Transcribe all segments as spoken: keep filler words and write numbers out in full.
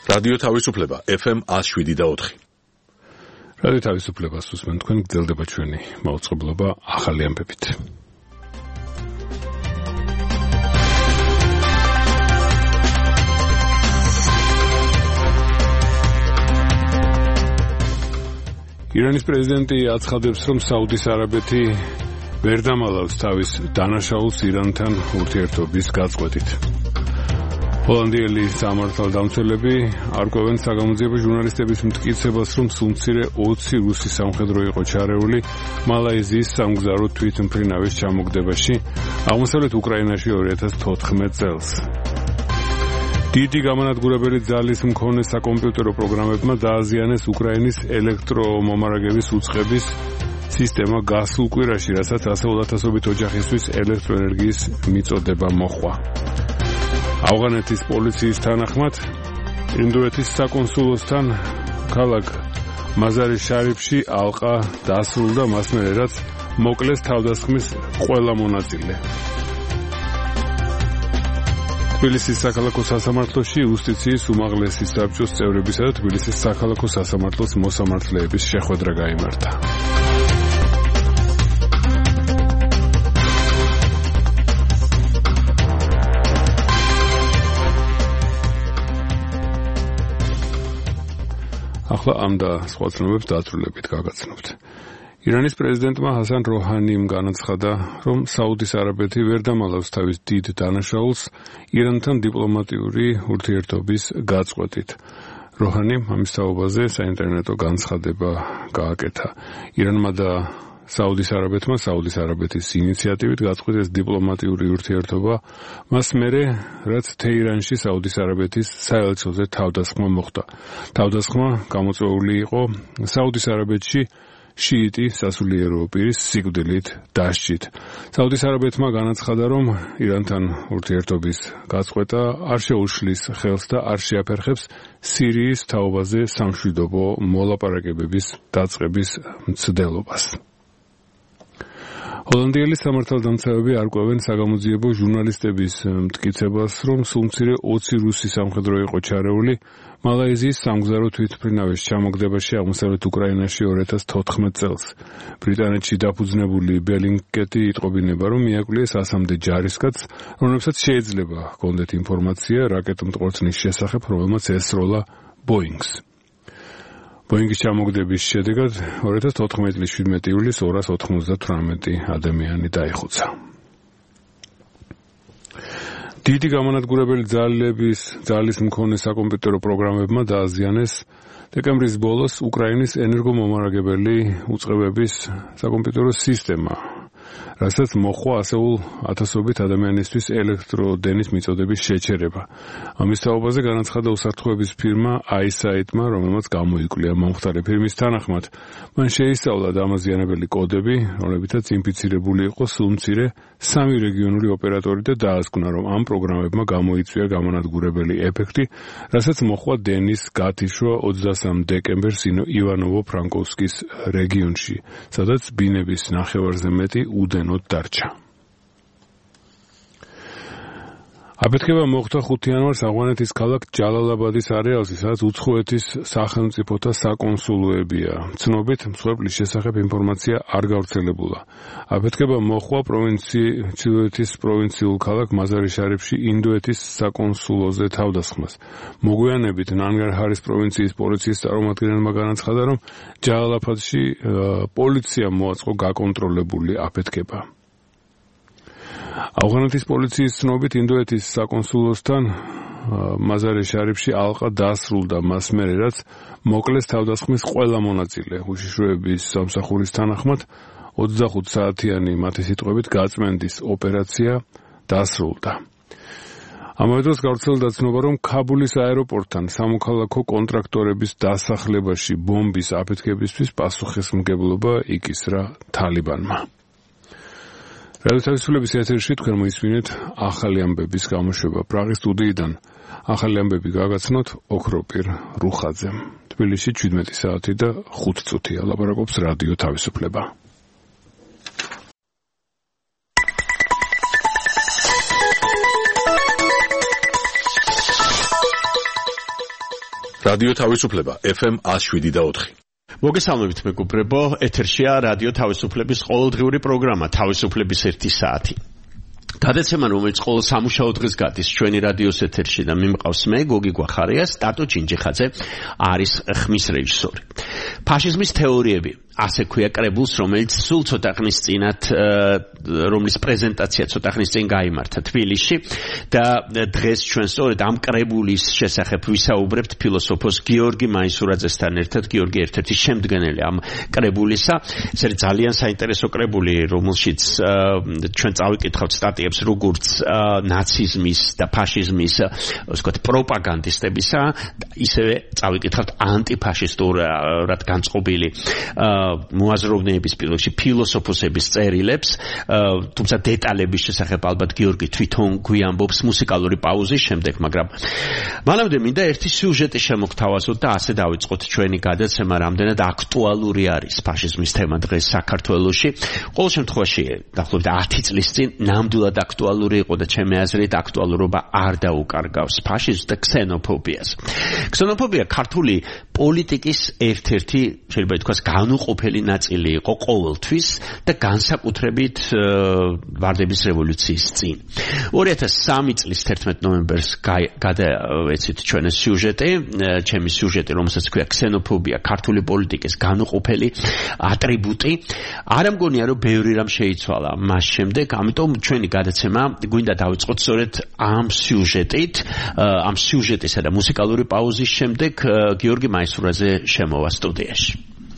რადიო თავისუფლება ეფ ემ one oh seven point four. რადიო თავისუფლებას უსმენთ, თქვენ გრძელდება ჩვენი მაუწყებლობა ახალი ამბებით. ირანის პრეზიდენტი აცხადებს, რომ საუდის არაბეთი ვერ დამალავს თავის დანაშაულს ირანთან ურთიერთობის გაწყვეტით. ჰოლანდიელი სამართალდამცველები არკვევენ საგამოძიებო ჟურნალისტების მტკიცებას, რომ სულ ოცი რუსი სამხედრო იყო ჩარეული მალაიზიის სამგზავრო თვითმფრინავის ჩამოგდებაში აღმოსავლეთ უკრაინაში ორი ათას თოთხმეტ წელს. დიდი გამანადგურებელი ძალის მქონე საკომპიუტერო პროგრამებმა დააზიანეს უკრაინის ელექტრომომარაგების უწყების სისტემა გასულ კვირაში, რასაც ასეულათასობით ოჯახისთვის ელექტროენერგიის მიწოდება მოჰყვა. ავღანეთის პოლიციის თანახმად ინდოეთის საკონსულოსთან ქალაქ მაზარი შარიფში ალყა დასრულდა მას მერე, რაც მოკლეს თავდასხმის ყველა მონაწილე. თბილისის საქალაქო სასამართლოში იუსტიციის უმაღლესი საბჭოს წევრებისა და თბილისის საქალაქო სასამართლოს მოსამართლეების შეხვედრა გაიმართა. ახლა ამ და სხვა ცნობებს დაწვრილებით გაგაცნობთ. ირანის პრეზიდენტმა ჰასან როჰანიმ განაცხადა, რომ საუდის არაბეთი ვერ დამალავს თავის დიდ დანაშაულს ირანთან დიპლომატიური ურთიერთობის გაწყვეტით. როჰანიმ ამის თაობაზე საინტერნეტო განცხადება გააკეთა. ირანმა და საუდის არაბეთმა საუდის არაბეთის ინიციატივით გაწყვეტეს დიპლომატიური ურთიერთობა მას მერე, რაც თეირანში საუდის არაბეთის საელჩოზე თავდასხმა მოხდა. თავდასხმა გამოწვეული იყო საუდის არაბეთში შიიტი სასულიერო პირის სიკვდილით დასჯით. საუდის არაბეთმა განაცხადა, რომ ირანთან ურთიერთობის გაწყვეტა არ შეუშლის ხელს და არ შეაფერხებს სირიის თაობაზე სამშვიდობო მოლაპარაკებების დაწყების მცდელობას. ჰოლანდიელი სამართალდამცავები არკვევენ საგამოძიებო ჟურნალისტების მტკიცებას, რომ სულ ოცი რუსი სამხედრო იყო ჩარეული მალაიზიის სამგზავრო თვითმფრინავის ჩამოგდებაში აღმოსავლეთ უკრაინაში ორი ათას თოთხმეტ წელს. ბრიტანეთში დაფუძნებული ბელინგკეტი იტყობინება, რომ მიაკვლიეს ასამდე ჯარისკაცს, რომლებსაც შეიძლება ჰქონდეთ ინფორმაცია რაკეტომტყორცნის შესახებ, რომელმაც ესროლა ბოინგს. ბოინგის ჩამოგდების შედეგად ორი ათას თოთხმეტი წლის შვიდმეტი ივლისს ორას ოთხმოცდათვრამეტი ადამიანი დაიხოცა. დიდი გამანადგურებელი ძალების ძალის მქონე საკომპიუტერო პროგრამებმა დააზიანეს დეკემბრის ბოლოს უკრაინის ენერგომომარაგებელი უწყებების საკომპიუტერო სისტემა, რასაც მოჰყვა ასეულ ათასობით ადამიანისთვის ელექტროდენის მიწოდების შეჩერება. ამის თაობაზე განაცხადა უსაფრთხოების ფირმა iSight-მა, რომელმაც გამოიკვლია მომხდარი ფირმის თანახმად. მან შეისწავლა დამაზიანებელი კოდები, რომლებითაც ინფიცირებული იყო სულ მცირე სამი რეგიონული ოპერატორი და დაასკვნა, რომ ამ პროგრამებმა გამოიწვია გამანადგურებელი ეფექტი, რასაც მოჰყვა დენის გათიშვა ოცდასამ დეკემბერს ივანოვო-ფრანკოვსკის რეგიონში, სადაც ბინების ნახევარზე მეტი უდენოდ დარჩა. აფეთქება მოხდა ხუთი იანვარს ავღანეთის ქალაქ ჯალალაბადის არეალში, სადაც უცხოეთის სახელმწიფოთა საკონსულოებია. ცნობით, მსხვერპლის შესახებ ინფორმაცია არ გავრცელებულა. აფეთქება მოხდა ჩრდილოეთის პროვინციულ ქალაქ მაზარი შარიფში ინდოეთის საკონსულოზე თავდასხმას. მოგვიანებით ნანგარჰარის პროვინციის პოლიციის წარმომადგენელმა განაცხადა, რომ ჯალალაბადში პოლიციამ მოაწყო გაკონტროლებული აფეთქება. ავღანეთის პოლიციის ცნობით ინდოეთის საკონსულოსთან მაზარი შარიფში ალყა დასრულდა მას მერე, რაც მოკლეს თავდასხმის ყველა მონაწილე. უშიშროების სამსახურის თანახმად ოცდახუთ საათიანი მათი სიტყვებით გაწმენდის ოპერაცია დასრულდა. ამავე დროს გავრცელდა ცნობა, რომ ქაბულის აეროპორტთან სამოქალაქო კონტრაქტორების დასახლებაში ბომბის აფეთქებისთვის პასუხისმგებლობა იკისრა თალიბანმა. რადიო თავისუფლების ეთერში თქვენ მოისმინეთ ახალი ამბების გამოშვება პრაღის სტუდიიდან. ახალი ამბები გაგაცნოთ ოქროპირ რუხაძემ. თბილისში შვიდმეტი საათი და ხუთ წუთია. ლაპარაკობს რადიო თავისუფლება. რადიო თავისუფლება ეფ ემ one oh seven point four. მოგესალმებით მეგობრებო, ეთერშია რადიო თავისუფლების ყოველდღიური პროგრამა თავისუფლების ერთი საათი. გადაცემა, რომელიც ყოველ სამუშაო დღეს გადის ჩვენი რადიოს ეთერში და მიმყავს მე, გოგი გვახარია, სტატო ჩინჯიხაძე არის ხმის რეჟისორი. ფაშიზმის თეორიები, ასე ქვია კრებულს, რომელიც სულ ცოტა ხნის წინათ, რომლის პრეზენტაცია ცოტა ხნის წინ გაიმართა თბილისში და დღეს ჩვენ სწორედ ამ კრებულის შესახებ ვისაუბრებთ ფილოსოფოს გიორგი მაისურაძესთან ერთად. გიორგი ერთ-ერთი შემდგენელი ამ კრებულისა. ეს არის ძალიან საინტერესო კრებული, რომელშიც ჩვენ წავიკითხავთ სტატიებს როგორც ნაციზმის და ფაშიზმის, ასე ვთქვათ, პროპაგანდისტებისა, ისევე წავიკითხავთ ანტიფაშისტურად განწყობილი მოაზროვნეების პირველში ფილოსოფოსების წერილებს, თუმცა დეტალების შესახებ ალბათ გიორგი თვითონ გვიამბობს მუსიკალური პაუზის შემდეგ, მაგრამ მანამდე მინდა ერთი სიუჟეტი შემოგთავაზოთ და ასე დავიწყოთ ჩვენი გადაცემა, რამდენად აქტუალური არის ფაშიზმის თემა დღეს საქართველოში. ყოველ შემთხვევაში, დაახლოებით ათი წლის წინ ნამდვილად აქტუალური იყო და ჩემი აზრით აქტუალურობა არ დაუკარგავს ფაშიზმს და ქსენოფობიას. ქსენოფობია ქართული პოლიტიკის ერთ-ერთი, შეიძლება ითქვას, განუყოფელი ნაწილი იყო ყოველთვის და განსაკუთრებით ვარდების რევოლუციის წინ. ორი ათას სამი წლის თერთმეტ ნოემბერს გადავეცით ჩვენი სიუჟეტი, ჩემი სიუჟეტი, რომელსაც ქვია ქსენოფობია, ქართული პოლიტიკის განუყოფელი ატრიბუტი. არ ამგონია, რომ ბევრი რამ შეიცვალა მას შემდეგ, ამიტომ ჩვენი გადაცემა გვინდა დავიწყოთ სწორედ ამ სიუჟეტით, ამ სიუჟეტისა და მუსიკალური პაუზის შემდეგ გიორგი მაისურაძე შემოვა სტუდიაში.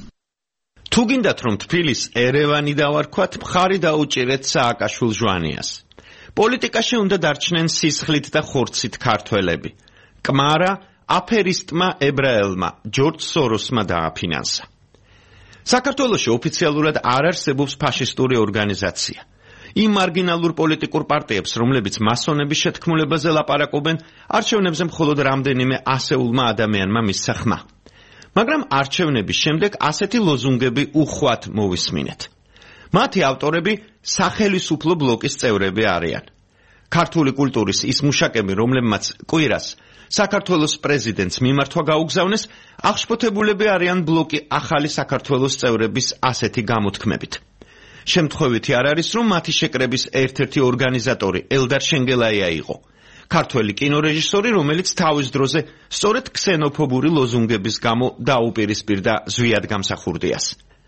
თუ გინდათ რომ თბილის ერევანი დავარქვათ, მხარი დაუჭირეთ სააკაშვილ ჟვანიას. პოლიტიკაში უნდა დარჩნენ სისხლით და ხორცით ქართველები. კმარა აფერისტმა ებრაელმა ჯორჯ სოროსმა დააფინანსა. საქართველოში ოფიციალურად არ არსებობს ფაშისტური ორგანიზაცია. იმ მარგინალურ პოლიტიკურ პარტიებს, რომლებიც მასონების შეთქმულებაზე ლაპარაკობენ, არჩევნებზე მხოლოდ რამდენიმე ასეულმა ადამიანმა მისცა ხმა. მაგრამ არჩევნების შემდეგ ასეთი ლოზუნგები უხვად მოვისმინეთ. მათი ავტორები სახელისუფლო ბლოკის წევრები არიან. ქართული კულტურის ის მუშაკები, რომლებმაც კვირას საქართველოს პრეზიდენტს მიმართვა გაუგზავნეს, აღშფოთებულები არიან ბლოკი ახალი საქართველოს წევრების ასეთი გამოთქმებით. შემთხვევითი არ არის, რომ მათი შეკრების ერთ-ერთი ორგანიზატორი ელდარ შენგელაია იყო. ქართველი კინორეჟისორი, რომელიც თავის დროზე სწორედ ქსენოფობური ლოზუნგების გამო დაუპირისპირდა ზვიად გამსახურდიას.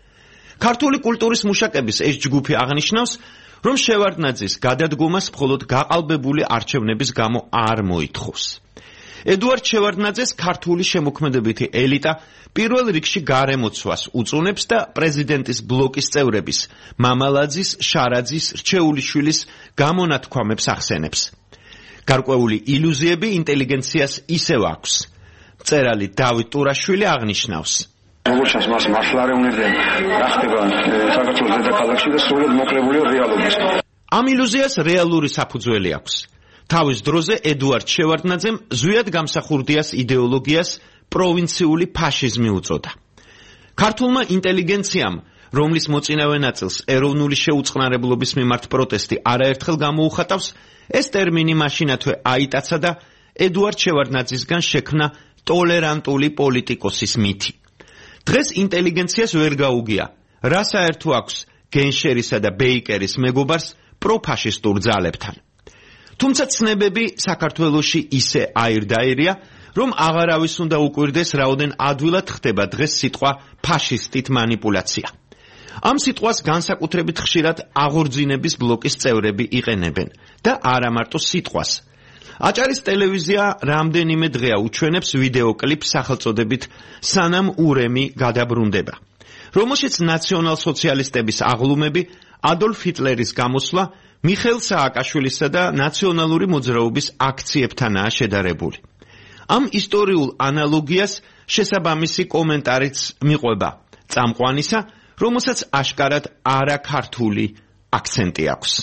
ქართული კულტურის მუშაკების ეს ჯგუფი აღნიშნავს, რომ შევარდნაძის გადადგომას მხოლოდ გაყალბებული არჩევნების გამო არ მოითხოვს. ედუარდ შევარდნაძეს ქართული შემოქმედებითი ელიტა პირველ რიგში გარემოცვას უწუნებს და პრეზიდენტის ბლოკის წევრების მამალაძის, შარაძის, რჩეულიშვილის გამონათქვამებს ახსენებს. გარკვეული ილუზიები ინტელიგენციას ისევ აქვს. მწერალი დავით ტურაშვილი აღნიშნავს. როგორც მას მართლა არ უნდათ რა ხდება საქართველოს დედაქალაქში და სრულად მოკლებული რეალობას. ამ ილუზიას რეალური საფუძველი აქვს. თავის დროზე ედუარდ შევარდნაძემ ზვიად გამსახურდიას იდეოლოგიას პროვინციული ფაშიზმი უწოდა. ქართულმა ინტელიგენციამ, რომლის მოწინავე ნაწილს ეროვნული შეუწყნარებლობის მიმართ პროტესტი არაერთხელ გამოუხატავს, ეს ტერმინი მაშინათვე აიტაცა და ედუარდ შევარდნაძისგან შექმნა ტოლერანტული პოლიტიკოსის მითი. დღეს ინტელიგენციას ვერ გაუგია, რა საერთო აქვს გენშერისა და ბეიკერის მეგობარს პროფაშისტურ ძალებთან. თუმცა ცნებები საქართველოში ისე აირდაირია, რომ აღარავის უნდა უკვირდეს, რაოდენ ადვილად ხდება დღეს სიტყვა ფაშისტით მანიპულაცია. ამ სიტყვას განსაკუთრებით ხშირად აღორძინების ბლოკის წევრები იყენებენ და არა მარტო სიტყვას. აჭარის ტელევიზია რამდენიმე დღეა უჩვენებს ვიდეოკლიპს სახელწოდებით სანამ ურემი გადაბრუნდება, რომელშიც ნაციონალ-სოციალისტების აღლუმები ადოლფ ჰიტლერის გამოსვლა მიხეილ სააკაშვილისა და ნაციონალური მოძრაობის აქციებთანაა შედარებული. ამ ისტორიულ ანალოგიას შესაბამისი კომენტარიც მიყვება წამყვანისა, რომელსაც აშკარად არაქართული აქცენტი აქვს.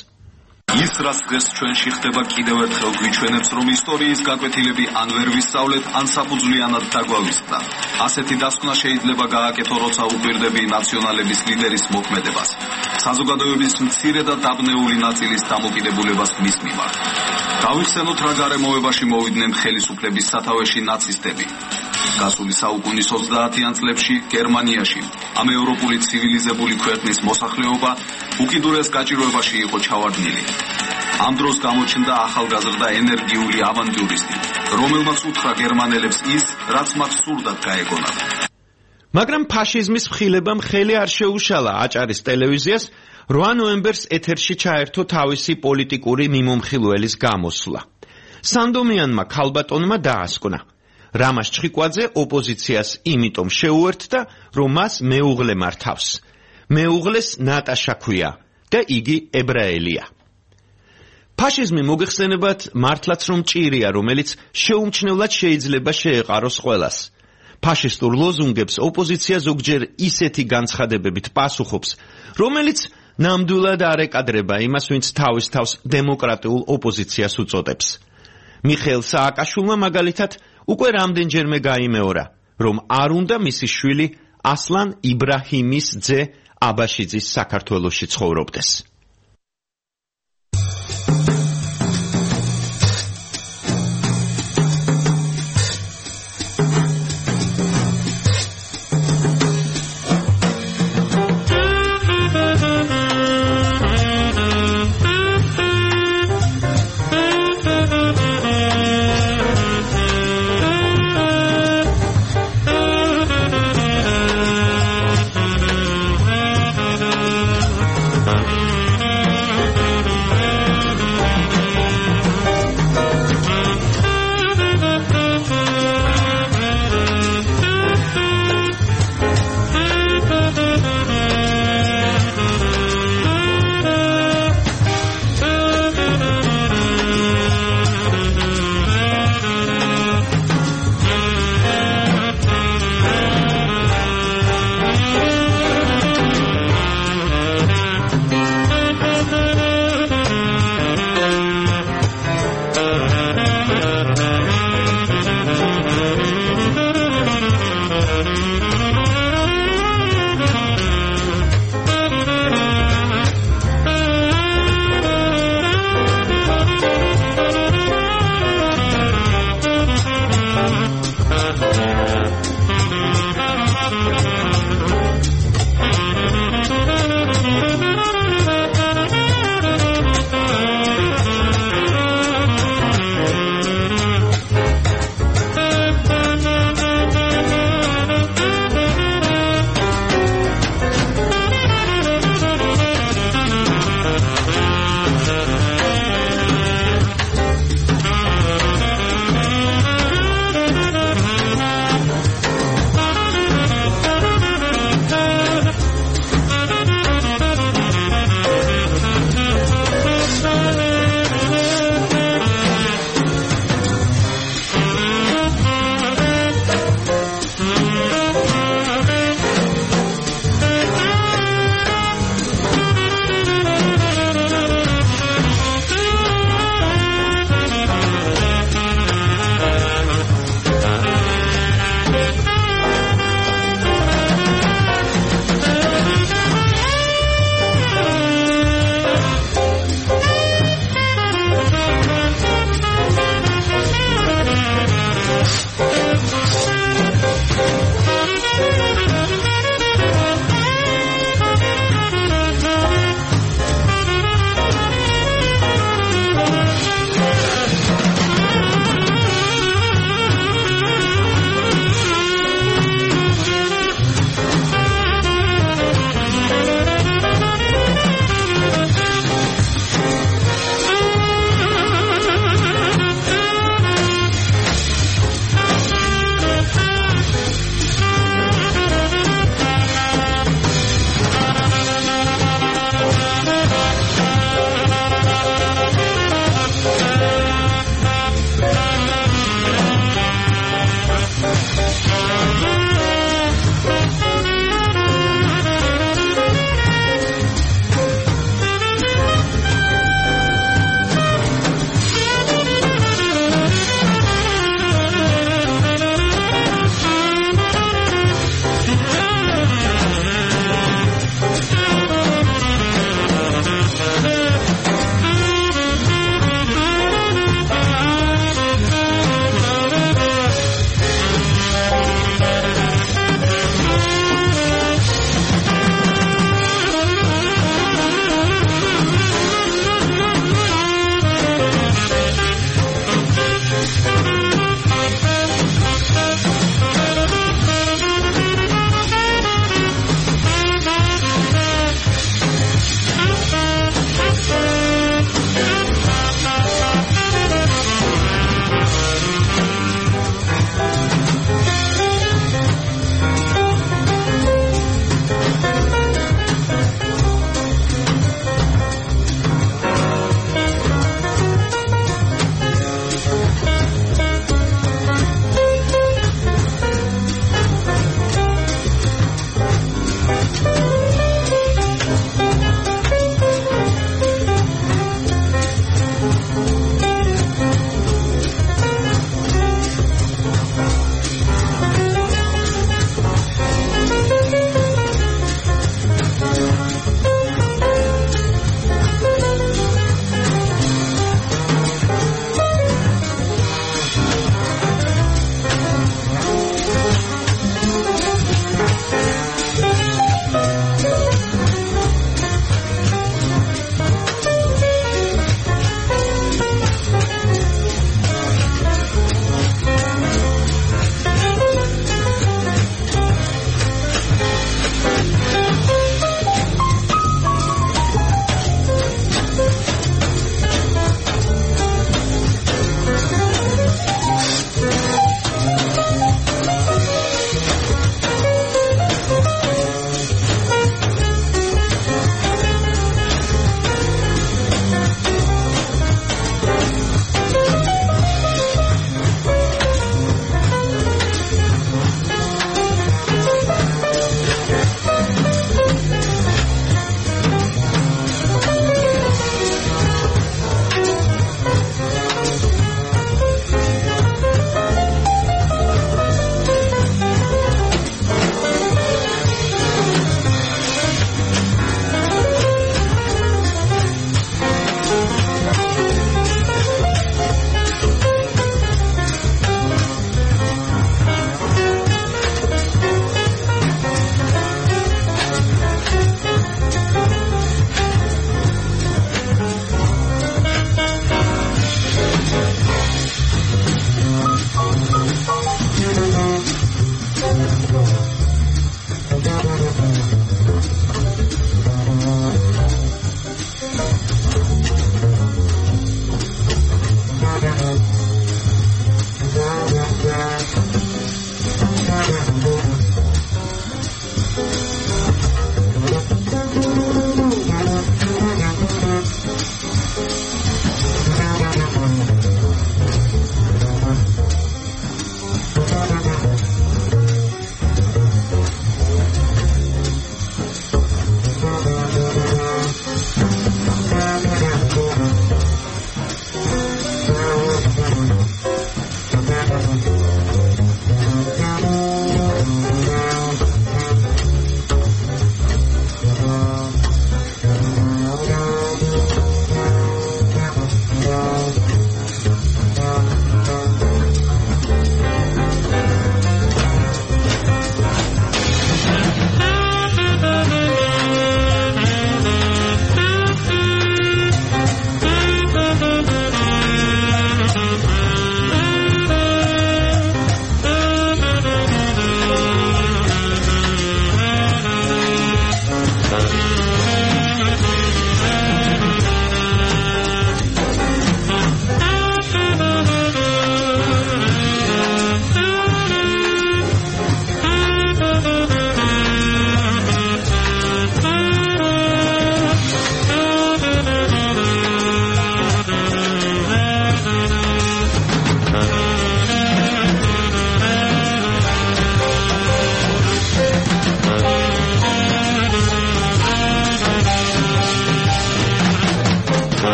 ის რაც დღეს ჩვენში ხდება კიდევ ერთხელ გვიჩვენებს, რომ ისტორიის გაკვეთილები ან ვერ ვისწავლეთ, ან საფუძვლიანად დაგვავიწყდა. ასეთი დასკვნა შეიძლება გააკეთო, როცა უპირდები ნაციონალების ლიდერის მოქმედებას, საზოგადოების მცირე და დაბნეული ნაწილის დამოკიდებულებას მის მიმართ. გავიხსენოთ რა გარემოებაში მოვიდნენ ხელისუფლების სათავეში ნაცისტები. გასული საუკუნის ოცდაათიან წლებში გერმანიაში ამ ევროპული ცივილიზებული ქვეყნის მოსახლეობა უკიდურეს გაჭირვებაში იყო ჩავარდნილი. ამ დროს გამოჩნდა ახალგაზრდა ენერგიული ავანტიურისტი, რომელმაც უთხრა გერმანელებს ის, რაც მათ სურდათ გაეგონათ. მაგრამ ფაშიზმის მხილებამ ხელი არ შეუშალა აჭარის ტელევიზიას რვა ნოემბერს ეთერში ჩაერთო თავისი პოლიტიკური მიმომხილველის გამოსვლა. სანდომიანმა ქალბატონმა დაასკვნა. რამაზ ჩხიკვაძე ოპოზიციას იმიტომ შეუერთდა, რომ მას მეუღლე მართავს. მეუღლეს ნატაშა ქვია და იგი ებრაელია. ფაშიზმი მოგეხსენებათ მართლაც რომ ჭირია, რომელიც შეუმჩნევლად შეიძლება შეეყაროს ყველას. ფაშისტურ ლოზუნგებს ოპოზიცია ზოგჯერ ისეთი განცხადებებით პასუხობს, რომელიც ნამდვილად არ ეკადრება იმას, ვინც თავის თავს დემოკრატიულ ოპოზიციას უწოდებს. მიხეილ სააკაშვილმა მაგალითად უკვე რამდენჯერმე გაიმეორა, რომ არ უნდა მისი შვილი ასლან იბრაჰიმის ძე აბაშიძის საქართველოში ცხოვრობდეს.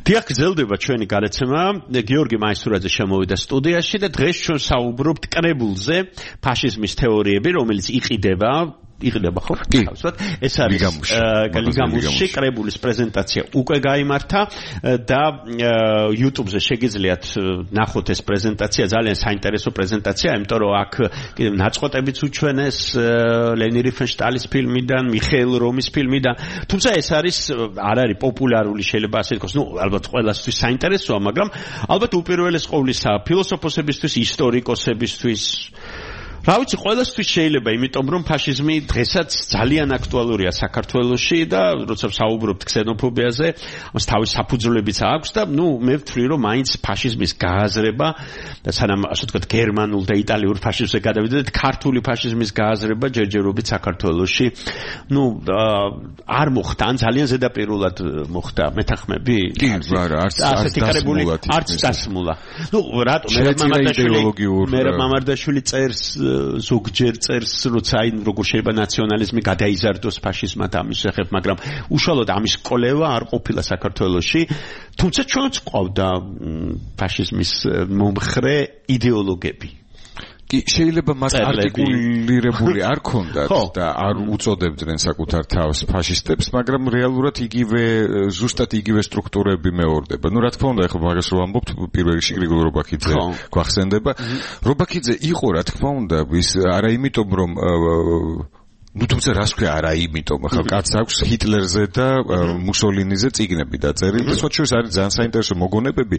დიახ, გრძელდება ჩვენი გადაცემა. გიორგი მაისურაძე შემოვიდა სტუდიაში და დღეს ჩვენ საუბრობთ კრებულზე, ფაშიზმის თეორიები, რომელიც იყიდება იყიდება ხო? ეს არის ლიგამუსში კრებულის პრეზენტაცია უკვე გაიმართა და YouTube-ზე შეგიძლიათ ნახოთ ეს პრეზენტაცია, ძალიან საინტერესო პრეზენტაცია, იმიტომ რომ აქ ნაწყვეტებიც უჩვენეს ლენი რიფენშტალის ფილმიდან, მიხეილ რომის ფილმიდან. თუმცა ეს არის არ არის პოპულარული, შეიძლება ასე ითქვას, ნუ ალბათ ყველასთვის საინტერესოა, მაგრამ ალბათ უპირველეს ყოვლისა ფილოსოფოსებისთვის, ისტორიკოსებისთვის რა ვიცი, ყველასთვის შეიძლება, იმიტომ რომ ფაშიზმი დღესაც ძალიან აქტუალურია საქართველოში და როცა საუბრობთ ქსენოფობიაზე, ამას თავის საფუძვლებიც აქვს და ნუ მე ვთვლი რომ მაინც ფაშიზმის გააზრება და სანამ ასე ვთქვათ გერმანულ და იტალიურ ფაშიზმზე გადავიდეთ, ქართული ფაშიზმის გააზრება ჯერჯერობით საქართველოში ნუ არ მოხდა, ან ძალიან ზედაპირულად მოხდა, მეთანხმები? კი, არა, არც არც დასმულა. არც დასმულა. ნუ რატომ მე მამარდაშვილი მე მამარდაშვილი წერს ზოგჯერ წერს, როცა აი როგორ შეიძლება ნაციონალიზმი გადაიზარდოს ფაშიზმად ამის შესახებ, მაგრამ უშუალოდ ამის კოლევა არ ყოფილა საქართველოში, თუმცა ჩვენც ყავდა ფაშიზმის მომხრე იდეოლოგები. კი, შეიძლება მას არტიკულირებული არ ქონდათ და არ უწოდებდნენ საკუთარ თავს ფაშისტებს, მაგრამ რეალურად იგივე ზუსტად იგივე სტრუქტურები მეორდება. ნუ რა თქმა უნდა, ეხლა მაგას რო ამბობთ, პირველ რიგში გრიგოლ რობაქიძე გვახსენდება. რობაქიძე იყო, რა თქმა უნდა, ის არა იმიტომ რომ ну თუმცა რას ქვია არა იმიტომ ახლა კაც აქვს ჰიტლერზე და მუსოლინიზე წიგნები დაწერილი და სხვა შორის არის ძალიან საინტერესო მოგონებები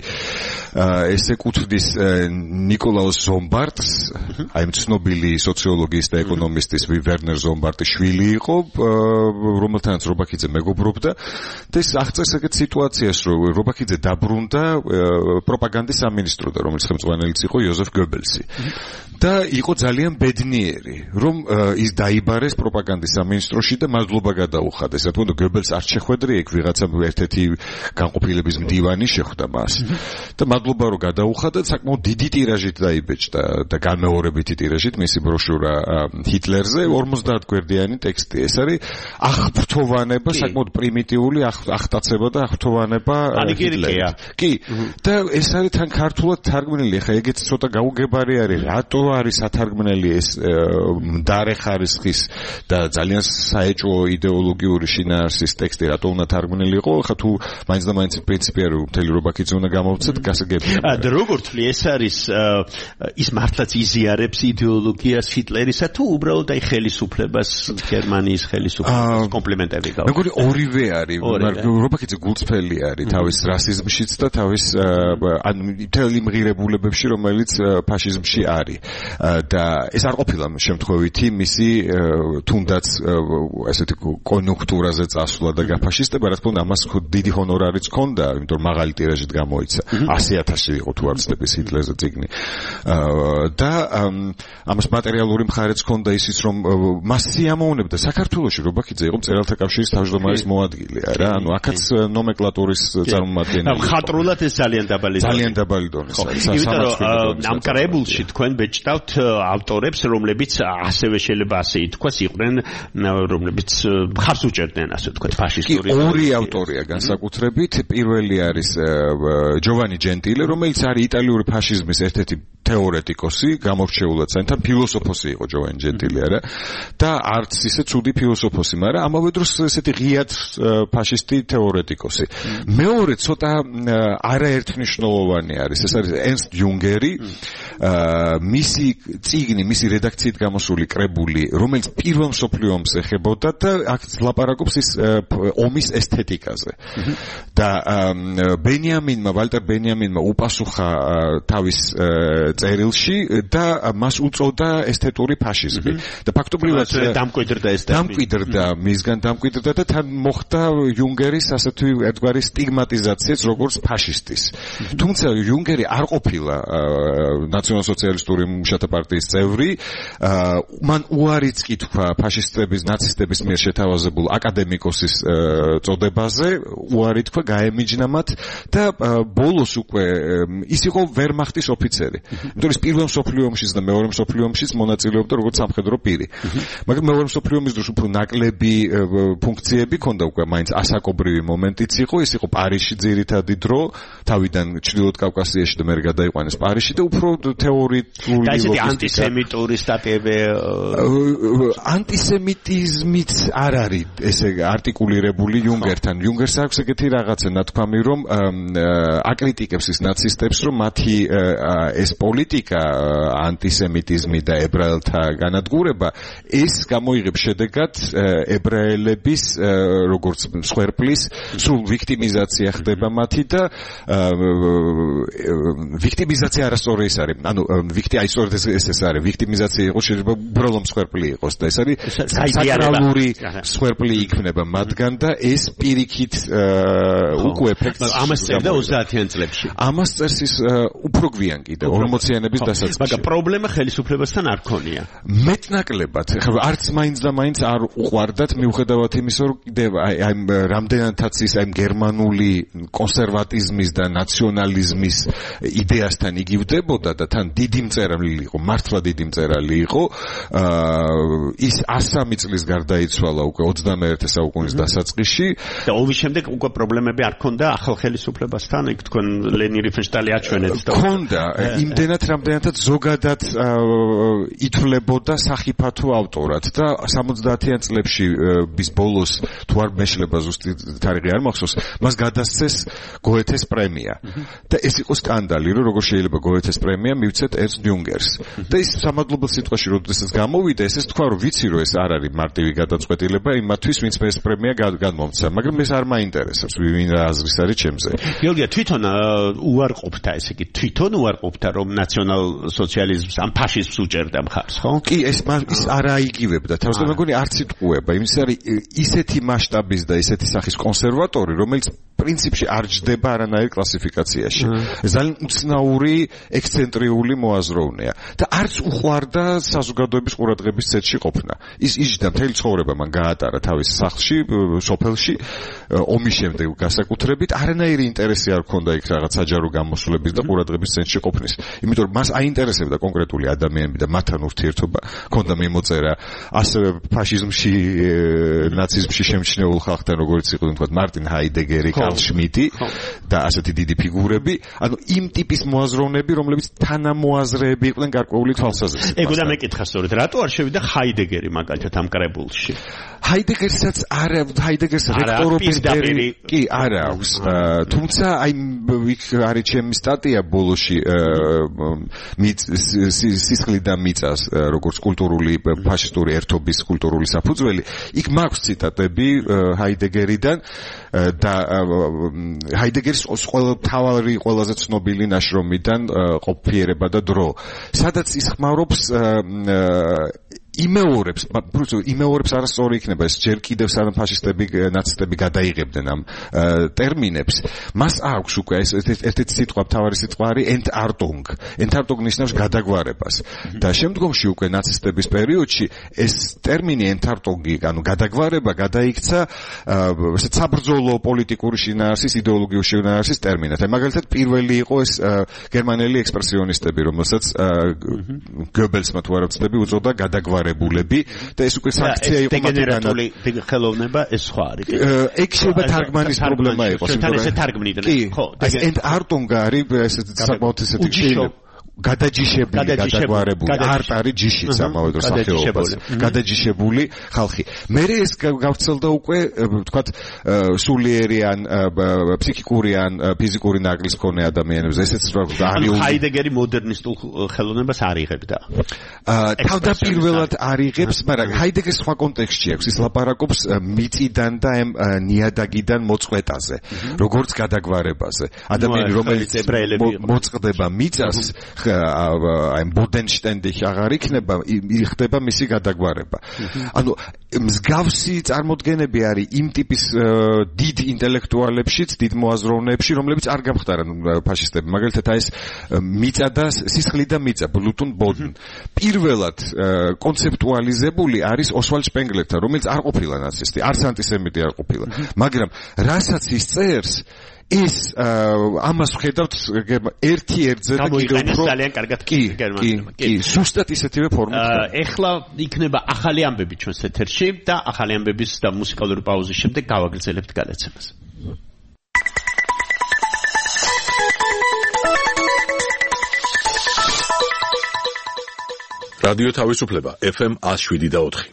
ეს ეკუთვნის ნიკოლაუს ზომბარტს აი ცნობილი სოციოლოგის და ეკონომისტის ვერნერ ზომბარტის შვილი იყო რომელთანაც რობაქიძე მეგობრობდა და ეს აღწერს ეგეთ სიტუაციას რომ რობაქიძე დაბრუნდა პროპაგანდის სამინისტროდან რომელიც ხელმძღვანელიც იყო იოზეფ გებელსი და იყო ძალიან ბედნიერი რომ ის დაიბარეს პროპაგანდის სამინისტროში და მადლობა გადაუხადეს. რა თქმა უნდა, გებელს არ შეხვედრი ეგ ვიღაცა ერთ-ერთი განყოფილების მდივანი შეხვდა მას. და მადლობა რომ გადაუხადა, საკმაოდ დიდი ტირაჟით დაიბეჭდა და განმეორებითი ტირაჟით მისი ბროშურა ჰიტლერზე ორმოცდაათ გვერდიანი ტექსტი. ეს არის აღფრთოვანება, საკმაოდ პრიმიტიული აღტაცება და აღფრთოვანება ჰიტლერს. კი. და ეს არის თან ქართულად თარგმნილი. ხა ეგეც ცოტა გაუგებარი არის. რატო არის სათარგმნელი ეს მდარე ხარისხის და ძალიან საეჭვო იდეოლოგიური შინაარსის ტექსტი რატო უნდა თარგმნილიყო? ხა თუ მაინც და მაინც პრინციპიერი მთელი რობაქიძე უნდა გამოვცეთ, გასაგებია. და როგორ თვლი, ეს არის ის მართლაც იზიარებს იდეოლოგიას ჰიტლერისა თუ უბრალოდ აი ხელისუფლებას, გერმანიის ხელისუფლებას კომპლიმენტები გაქვს? მეგონი ორივე არის. რობაქიძე გულწრფელი არის თავის რასიზმშიც და თავის ან მთელი მღირებულებებში, რომელიც ფაშიზმში არის. და ეს არ ყოფილა შემთხვევითი მისი თუნდაც ესეთი კონjunktურაზე წასვლა და გაფაშისტება, რა თქმა უნდა, ამას დიდი ჰონორარიც ჰქონდა, იმიტომ რომ მაღალი ტირაჟით გამოიცა. ასი ათასი იყო თუ არ ვცდები ჰიტლერზე წიგნი. და ამას მატერიალური მხარეც ჰქონდა ისიც, რომ მას სიამოვნებდა საქართველოში რობაქიძე იყო მწერალთა კავშირის თავმჯდომარის მოადგილე, რა, ანუ აქაც ნომენკლატურის წარმომადგენელი. ხატრულად ეს ძალიან დაბალი ძალიან დაბალი დონის არის. იმიტომ რომ ამ კრებულში თქვენ ბეჭდავთ ავტორებს, რომლებიც ასევე შეიძლება ასე ითქვას, იყვნენ რომლებიც ხარს უჭერდნენ ასე ვთქვათ ფაშისტური. ორი ავტორია განსაკუთრებით. პირველი არის ჯოვანი ჯენტილე, რომელიც არის იტალიური ფაშიზმის ერთ-ერთი თეორეტიკოსი, გამორჩეულად საერთოდ ფილოსოფოსი იყო ჯოვანი ჯენტილე, არა? და არც ისე ცუდი ფილოსოფოსი, მაგრამ ამავე დროს ესეთი ღიად ფაშისტი თეორეტიკოსი. მეორე ცოტა არაერთმნიშვნელოვანი არის. ეს არის ერნსტ იუნგერი, მისი წიგნი, მისი რედაქციით გამოსული კრებული, რომელიც პირველ მსოფლიო ომს ეხებოდა და აქ ლაპარაკობს ის ომის ესთეტიკაზე. და ბენიამინმა, ვალტერ ბენიამინმა უპასუხა თავის წერილში და მას უწოდა ესთეტური ფაშიზმი. და ფაქტობრივად დამკვიდრდა ეს დამკვიდრდა, მისგან დამკვიდრდა და თან მოხდა იუნგერის ასეთი ერთგვარი სტიგმატიზაციაც როგორც ფაშისტის. თუმცა იუნგერი არ ყოფილა ნაციონალ-სოციალისტური მუშათა პარტიის წევრი, მან უარიც კი თქვა ფაშისტების, ნაცისტების მიერ შეთავაზებულ აკადემიკოსის წოდებაზე, უარი თქვა, გაემიჯნა მათ და ბოლოს უკვე ის იყო ვერმახტის ოფიცერი. იმიტომ ის პირველ მსოფლიო ომშიც და მეორე მსოფლიო ომშიც მონაწილეობდა როგორც სამხედრო პირი. მაგრამ მეორე მსოფლიო ომის დროს უფრო ნაკლები ფუნქციები ქონდა უკვე მაინც ასაკობრივი მომენტიც იყო, ის იყო პარიზში ძირითადი დრო, თავიდან ჩრდილოეთ კავკასიაში და მერე გადაიყვანეს პარიზში და უფრო თეორიული და ესეთი ანტისემიტური სტატიები ანტისემიტიზმიც არ არის ესე არტიკულირებული იუნგერთან. იუნგერს აქვს ეგეთი რაღაცა ნათქვამი, რომ აკრიტიკებს ის ნაცისტებს, რომ მათი ეს პოლიტიკა ანტისემიტიზმი და ებრაელთა განადგურება ეს გამოიღებს შედეგად ებრაელების როგორც მსხვერპლის სრულ ვიქტიმიზაცია ხდება მათი და ვიქტიმიზაცია არასწორი ის არის. ანუ ვიქტი აი სწორედ ეს ეს არის. ვიქტიმიზაცია იყო შეიძლება უბრალო მსხვერპლი იყოს და ეს არის საკრალური მსხვერპლი იქნება მათგან და ეს პირიქით უკვე ეფექტს ამას წერდა ოცდაათიან წლებში. ამას წერს ის უფრო გვიან კიდე ორმოციანების დასაწყისში. მაგრამ პრობლემა ხელისუფლებასთან არ ქონია. მეტნაკლებად არც მაინც და მაინც არ უყვარდათ მიუხედავად იმისა, რომ კიდე აი ამ რამდენადაც ის აი გერმანული კონსერვატიზმის და ნაციონალიზმის იდეასთან იგივდებოდა და თან დიდი მწერალი იყო, მართლა დიდი მწერალი იყო. ის ას სამი წლის გარდაიცვალა უკვე ოცდამეერთე საუკუნის დასაწყისში და ომის შემდეგ უკვე პრობლემები არ ქონდა ახალ ხელისუფლებასთან, იქ თქვენ ლენი რიფენშტაილი აჩვენეთ და ქონდა იმდენად რამდენადაც ზოგადად ითვლებოდა სახიფათო ავტორად და სამოცდაათიან წლებში bis ბოლოს თუ არ მეშლება ზუსტი თარიღი არ მახსოვს, მას გადასცეს გოეთეს პრემია და ეს იყო სკანდალი, რომ როგორ შეიძლება გოეთეს პრემია მივცეთ ერნსტ იუნგერს და ის სამადლობელ სიტყვაში როდესაც გამოვიდა, ეს ეს თქვა, რომ ვიცი რომ ეს არ არის მარტივი გადაწყვეტილება იმათთვის, ვინც ეს პრემია განმომცა, მაგრამ ეს არ მაინტერესებს ვინ რა აზრის არის ჩემზე. გიორგია, თვითონ უარყოფდა, ესე იგი, თვითონ უარყოფდა, რომ ნაციონალ სოციალიზმს ამ ფაშიზმს უჭერდა მხარს, ხო? კი, ეს ის არ აიგივებდა თავს და მეგონი არც იტყუება, იმის არის ისეთი მასშტაბის და ისეთი სახის კონსერვატორი, რომელიც პრინციპში არ ჯდება არანაირ კლასიფიკაციაში. ძალიან უცნაური, ექსცენტრიული მოაზროვნეა და არც უყვარდა საზოგადოების ყურადღების ცენტრში ყოფნა. ის იჯდა მთელი ცხოვრება მან გაატარა თავის სახლში, სოფელში, ომის შემდეგ გასაკუთრებით, არანაირი ინტერესი არ ჰქონდა იქ რაღაც საჯარო გამოსვლების და ყურადღების ცენტრში ყოფნის. იმიტომ რომ მას აინტერესებდა კონკრეტული ადამიანები და მათთან ურთიერთობა, ჰქონდა მიმოწერა ასევე ფაშიზმში, ნაციზმში შემჩნეულ ხალხთან, როგორც იყო თქვა მარტინ ჰაიდეგერი, კარლ შმიტი და ასეთი დიდი ფიგურები, ანუ იმ ტიპის მოაზროვნეები, რომლებიც თანამოაზრეები იყვნენ გარკვეული თვალსაზრისით. ეგ უნდა მეკითხა სწორედ, რატო არ შევიდა ჰაიდეგერი მაგალითად ამ კრებულში? ჰაიდეგერსაც არ ჰაიდეგერს რექტორობისდერი კი არ აქვს. თუმცა აი იქ არის ჩემი სტატია ბოლოში სისხლი და მიწას როგორც კულტურული ფაშისტური ერთობის კულტურული საფუძველი. იქ მაქვს ციტატები ჰაიდეგერიდან და ჰაიდეგერის თავარი ყველაზე ცნობილი ნაშრომიდან ყოფიერება და დრო, სადაც ის ხმარობს იმეორებს, პროცესს იმეორებს არასწორი იქნება ეს ჯერ კიდევ სანამ ფაშისტები, ნაცისტები გადაიღებდნენ ამ ტერმინებს. მას აქვს უკვე ეს ერთ-ერთი სიტყვა, მთავარი სიტყვა არის Entartung. Entartung ნიშნავს გადაგვარებას. და შემდგომში უკვე ნაცისტების პერიოდში ეს ტერმინი Entartung-ი, ანუ გადაგვარება, გადაიქცა ესეთ საბრძოლო პოლიტიკური შინაარსის, იდეოლოგიური შინაარსის ტერმინად. მაგალითად, პირველი იყო ეს გერმანელი ექსპრესიონისტები, რომელსაც გობელსმა თუ არა ვცდები უწოდა გადაგვარება და ეს უკვე სანქცია იყო დეგენერატული ხელოვნება ეს სხვა არის. ეგ შეიძლება თარგმანის პრობლემა იყოს. ჩვენ ესე თარგმნიდნენ, ხო? ეს ენტარტუნგა არის ესეთ საკმაოდ ესეთი შეიძლება გადაჯიშებული, გადაგვარებული, არტ არის ჯიშიც ამავე დროს სახეობას. გადაჯიშებული ხალხი. მე ეს გავრცელდა უკვე, ვთქვათ, სულიერი ან ფსიქიკური ან ფიზიკური ნაკლის მქონე ადამიანებს. ესეც რა არის. ჰაიდეგერი მოდერნისტულ ხელოვნებას არ იღებდა. თავდაპირველად არ იღებს, მაგრამ ჰაიდეგერს სხვა კონტექსტში აქვს. ის ლაპარაკობს მიწიდან და ამ ნიადაგიდან მოწყვეტაზე, როგორც გადაგვარებაზე. ადამიანი, რომელიც მოწყდება მიწას, აი ბოდენშტენდიხი აღარ იქნება, იხდება მისი გადაგვარება. ანუ მსგავსი წარმოდგენები არის იმ ტიპის დიდ ინტელექტუალებშიც, დიდ მოაზროვნეებში, რომლებიც არ გამხდარან ფაშისტები. მაგალითად, აი ეს მიწა და სისხლი და მიწა, ბლუტ und ბოდენ. პირველად კონცეპტუალიზებული არის ოსვალდ შპენგლერთან, რომელიც არ ყოფილა ნაცისტი, არც ანტისემიტი არ ყოფილა. მაგრამ რასაც ის წერს, ეს ამას ვხედავთ ერთი ერთზე და კიდევ უფრო ძალიან კარგად გერმანულმა. კი, ზუსტად ისეთივე ფორმით. ეხლა იქნება ახალი ამბები ჩვენს ეთერში და ახალი ამბების და მუსიკალური პაუზის შემდეგ გავაგრძელებთ გადაცემას. რადიო თავისუფლება ეფ ემ one oh seven და four.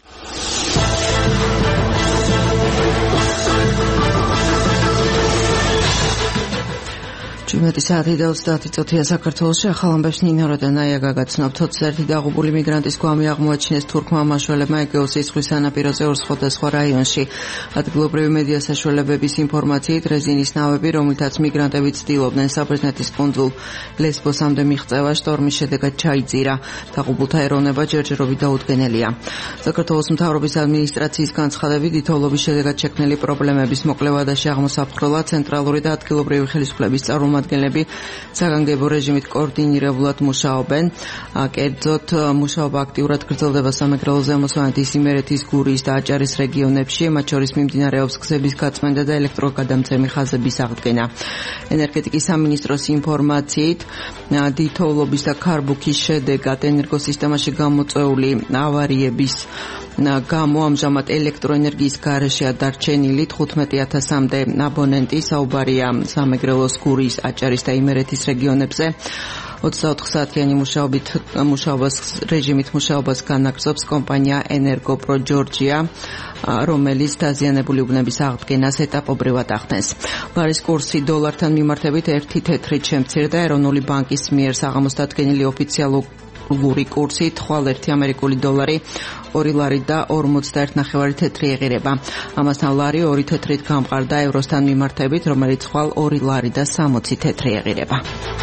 შვიდმეტი საათი და ოცდაათი წუთია საქართველოში. ახალ ამბებში ნინო როდანაია გაგაცნობთ. ოცდაერთი დაღუპული მიგრანტის გვამი აღმოაჩინეს თურქმა მაშველებმა ეგეოსის ზღვის სანაპიროზე ორ სხვადასხვა რაიონში. ადგილობრივი მედია საშუალებების ინფორმაციით რეზინის ნავები, რომლითაც მიგრანტები ცდილობდნენ საბერძნეთის კუნძულ ლესბოსამდე მიღწევა, შტორმის შედეგად ჩაიძირა. დაღუპულთა ეროვნება ჯერჯერობით დაუდგენელია. საქართველოს მთავრობის ადმინისტრაციის განცხადებით, თითოეულობის შედეგად შექმნილი პრობლემების მოკლევადაში აღმოსაფრთხოლა ცენტრალური და ადგილობრივი ხელისუფლების წარმომადგენლები საგანგებო რეჟიმით კოორდინირებულად მუშაობენ. კერძოდ მუშაობა აქტიურად გრძელდება სამეგრელო ზემოსვანეთის, იმერეთის, გურიის და აჭარის რეგიონებში, მათ შორის მიმდინარეობს გზების გაწმენდა და ელექტროგადამცემი ხაზების აღდგენა. ენერგეტიკის სამინისტროს ინფორმაციით, თითოეულობის და ქარბუქის შედეგად ენერგოსისტემაში გამოწვეული ავარიების გამო ამჟამად ელექტროენერგიის გარეშეა დარჩენილი თხუთმეტი ათასამდე აბონენტი. საუბარია სამეგრელოს, გურიის, აჭარის და იმერეთის რეგიონებზე. ოცდაოთხ საათიანი მუშაობით მუშაობას რეჟიმით მუშაობას განაგრძობს კომპანია ენერგოპრო ჯორჯია, რომელიც დაზიანებული უბნების აღდგენას ეტაპობრივად ახდენს. ლარის კურსი დოლართან მიმართებით ერთი თეთრით შემცირდა. ეროვნული ბანკის მიერ საღამოს დადგენილი ოფიციალური კურსი თვალ ერთი ამერიკული დოლარი ორი ლარი და ორმოცდაერთი ნახევარი თეთრი ეღირება. ამასთან ლარი ორი თეთრით გამყარდა ევროსთან მიმართებით, რომელიც თვალ ორი ლარი და სამოცი თეთრი ეღირება.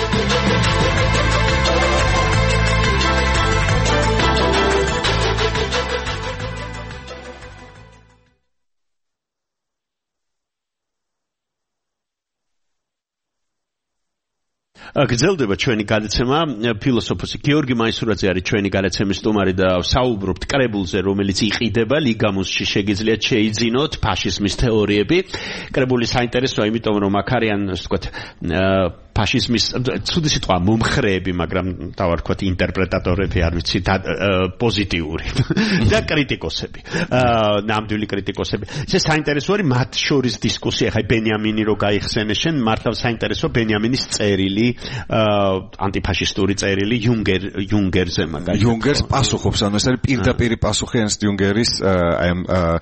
გრძელდება ჩვენი გადაცემა. ფილოსოფოსი გიორგი მაისურაძე არის ჩვენი გადაცემის სტუმარი და საუბრობთ კრებულზე, რომელიც იყიდება ლიგამუსში. შეგიძლიათ შეიძინოთ ფაშიზმის თეორიები. კრებული საინტერესოა, იმიტომ რომ აქ არიან, ასე ვთქვათ, ფაშიზმის ცუდი სიტყვა მომხრეები, მაგრამ დავარქვათ ინტერპრეტატორები, არ ვიცი, პოზიტიური და კრიტიკოსები. ნამდვილი კრიტიკოსები. ეს საინტერესო არის მათ შორის დისკუსია. ხაი ბენიამინი რო გაიხსენე შენ, მართლა საინტერესო ბენიამინის წერილი, ანტიფაშისტური წერილი იუნგერ იუნგერზე მაგალითად. იუნგერს პასუხობს, ანუ ეს არის პირდაპირი პასუხი ენს იუნგერის აი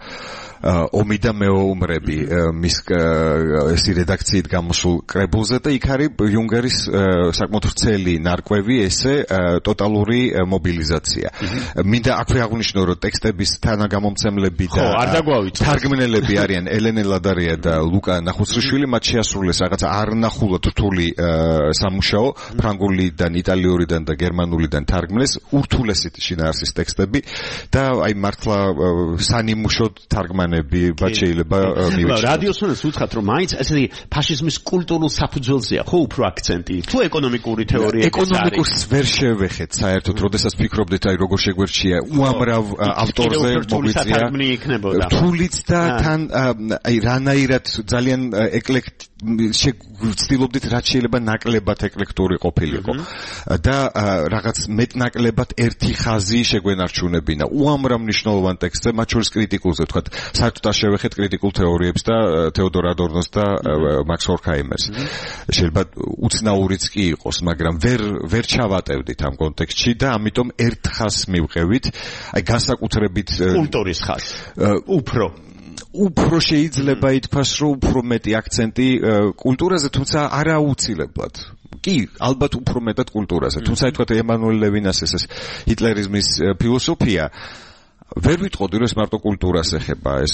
ომი და მეომრები მის ესი რედაქციით გამოსულ კრებულზე და იქ არის იუნგერის საკმაოდ ვრცელი ნარკვევი ესე ტოტალური მობილიზაცია. მინდა აქვე აღნიშნო, რომ ტექსტების თანაგამომცემლები და თარგმნელები არიან ელენე ლადარია და ლუკა ნახუცრიშვილი. მათ შეასრულეს რაღაცა არნახულად რთული სამუშაო, ფრანგულიდან, იტალიურიდან და გერმანულიდან თარგმნეს ურთულესით შინაარსის ტექსტები და აი მართლა სანიმუშოდ თარგმნა ბათ შეიძლება მივიჩნიოთ. რადიოსმენს უთხრათ, რომ მაინც ესეთი ფაშიზმის კულტურულ საფუძველზეა ხო უფრო აქცენტი თუ ეკონომიკური თეორიები. ეკონომიკურს ვერ შევეხეთ საერთოდ, როდესაც ფიქრობდით აი როგორ შეგვერჩია უამრავ ავტორზე მოგვიწია თულიც და თან აი რანაირად ძალიან ეკლექტ შეგვცდილობდით რაც შეიძლება ნაკლებად ეკლექტური ყოფილიყო და რაღაც მეტნაკლებად ერთი ხაზი შეგვენარჩუნებინა უამრავ მნიშვნელოვან ტექსტზე, მათ შორის კრიტიკულზე, თქვათ, საერთოდ არ შევეხეთ კრიტიკულ თეორიებს და თეოდორ ადორნოს და მაქს ჰორქჰაიმერს. შეიძლება უცნაურიც კი იყოს, მაგრამ ვერ ვერ ჩავატევდით ამ კონტექსტში და ამიტომ ერთ ხაზს მივყევით, აი განსაკუთრებით კულტურის ხაზს. უფრო უფრო შეიძლება ითქვას, რომ უფრო მეტი აქცენტი კულტურაზე, თუმცა არააუცილებლად. კი, ალბათ უფრო მეტად კულტურაზე. თუმცა ითქვათ ემანუელ ლევინას ეს ჰიტლერიზმის ფილოსოფია ვერ ვიტყოდი, რომ ეს მარტო კულტურას ეხება, ეს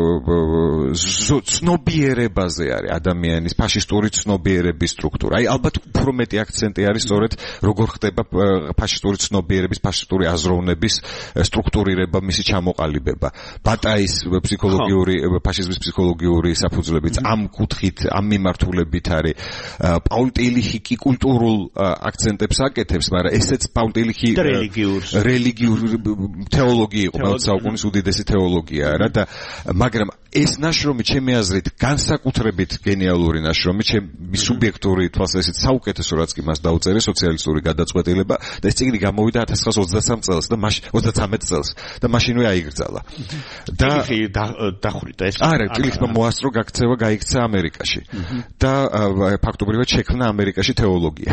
ცნობიერებაზე არის ადამიანის ფაშისტური ცნობიერების სტრუქტურა. აი ალბათ უფრო მეტი აქცენტი არის სწორედ როგორ ხდება ფაშისტური ცნობიერების, ფაშისტური აზროვნების სტრუქტურირება, მისი ჩამოყალიბება. ბატაის ფსიქოლოგიური, ფაშიზმის ფსიქოლოგიური საფუძვლებიც ამ კუთხით, ამ მიმართულებით არის. პაულ ტილიხი კი კულტურულ აქცენტებს აკეთებს, მაგრამ ესეც პაულ ტილიხი რელიგიურ თეოლოგი იყო. ოცდამეოთხე საუკუნის უდიდესი თეოლოგია რა და მაგრამ ეს ნაშრომი ჩემი აზრით განსაკუთრებით გენიალური ნაშრომი, ჩემი სუბიექტური თვალსაზრისით საუკეთესო რაც კი მას დაუწერე სოციალისტური გადაწყვეტილება და ეს წიგნი გამოვიდა ათას ცხრაას ოცდასამ წელს და მაშინ ოცდათვრამეტ წელს და მაშინვე აიგრძალა. და დახვრიტა ეს. არა, ტილიხმა მოასწრო გაქცევა გაიქცა ამერიკაში. და ფაქტობრივად შექმნა ამერიკაში თეოლოგია.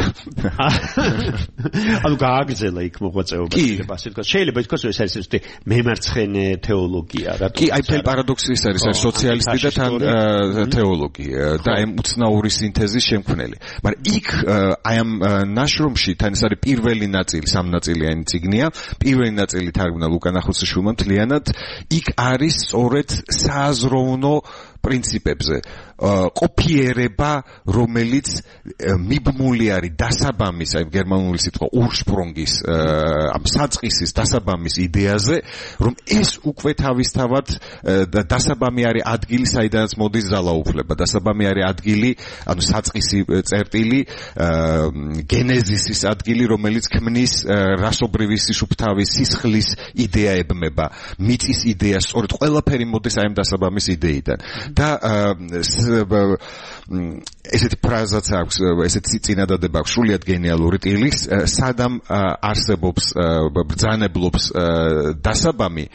ანუ გააგრძელა იქ მოღვაწეობა შეიძლება ასე ვთქვათ. შეიძლება ითქვას ეს არის ზუსტი მემარცხენე თეოლოგია რა. კი, აი ფელ პარადოქსი ის არის სოციალისტი და თან თეოლოგია და აი უცნაური სინთეზის შემქმნელი. მაგრამ იქ აი ამ ნაშრომში თან ეს არის პირველი ნაწილი, სამნაწილიანი წიგნია. პირველი ნაწილი თარგმნა ლუკა ნახუციშვილმა მთლიანად. იქ არის სწორედ სააზროვნო პრინციპებზე ყოფიერება, რომელიც მიბმული არის დასაბამის, აი გერმანული სიტყვა ურშპრუნგის ამ საწყისის დასაბამის იდეაზე, რომ ეს უკვე თავისთავად დასაბამი არის ადგილი, საიდანაც მოდის ძალაუფლება, დასაბამი არის ადგილი, ანუ საწყისი წერტილი, გენეზისის ადგილი, რომელიც ქმნის რასობრივი სისუფთავის, სისხლის იდეა ებმება, მიწის იდეა, სწორედ ყველაფერი მოდის აი ამ დასაბამის იდეიდან. და ესეთი ფრაზაც აქვს, ესეთი წინადადება აქვს სრულიად გენიალური ტილის, სადამ არსებობს ბრძანებლობს დასაბამი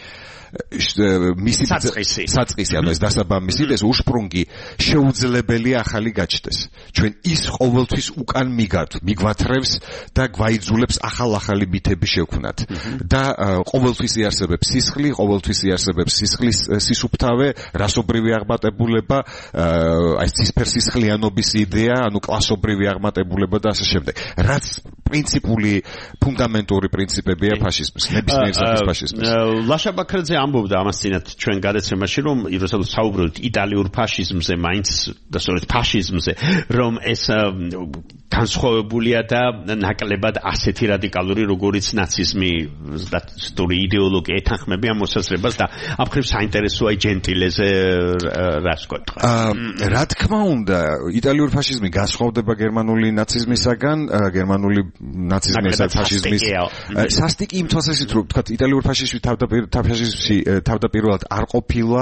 მისი საწყისი საწყისი ანუ ეს დასაბამისი ეს უშპრუნგი შეუძლებელია ახალი გაჩნდეს. ჩვენ ის ყოველთვის უკან მიგავთ, მიგვათრევს და გვაიძულებს ახალ-ახალი ბითები შევქმნათ. და ყოველთვის იარსებებს სისხლი, ყოველთვის იარსებებს სისხლის სისუფთავე, რასობრივი აღმატებულება, აი ცისფერსისხლიანობის იდეა, ანუ კლასობრივი აღმატებულება და ასე შემდეგ. რაც პრინციპული, ფუნდამენტური პრინციპებია ფაშიზმის, ნებისმიერ სახის ფაშიზმის. ლაშა ბაქრაძე ამბობდა ამას წინათ ჩვენ გადაცემაში, რომ როდესაც საუბრობთ იტალიურ ფაშიზმზე, მაინც და სწორედ ფაშიზმზე, რომ ეს განსხვავებულია და ნაკლებად ასეთი რადიკალური, როგორიც ნაციზმი და სწორი იდეოლოგია ეთანხმება ამ მოსაზრებას და ამ მხრივ საინტერესოა ჯენტილეზე რას გეტყვა. რა თქმა უნდა, იტალიური ფაშიზმი განსხვავდება გერმანული ნაციზმისაგან, გერმანული ნაციზმის და ფაშიზმის სასტიკი იმ თვალსაზრისით, რომ თქვა იტალიური ფაშიზმი თავდაპირველად თავდაპირველად არ ყოფილა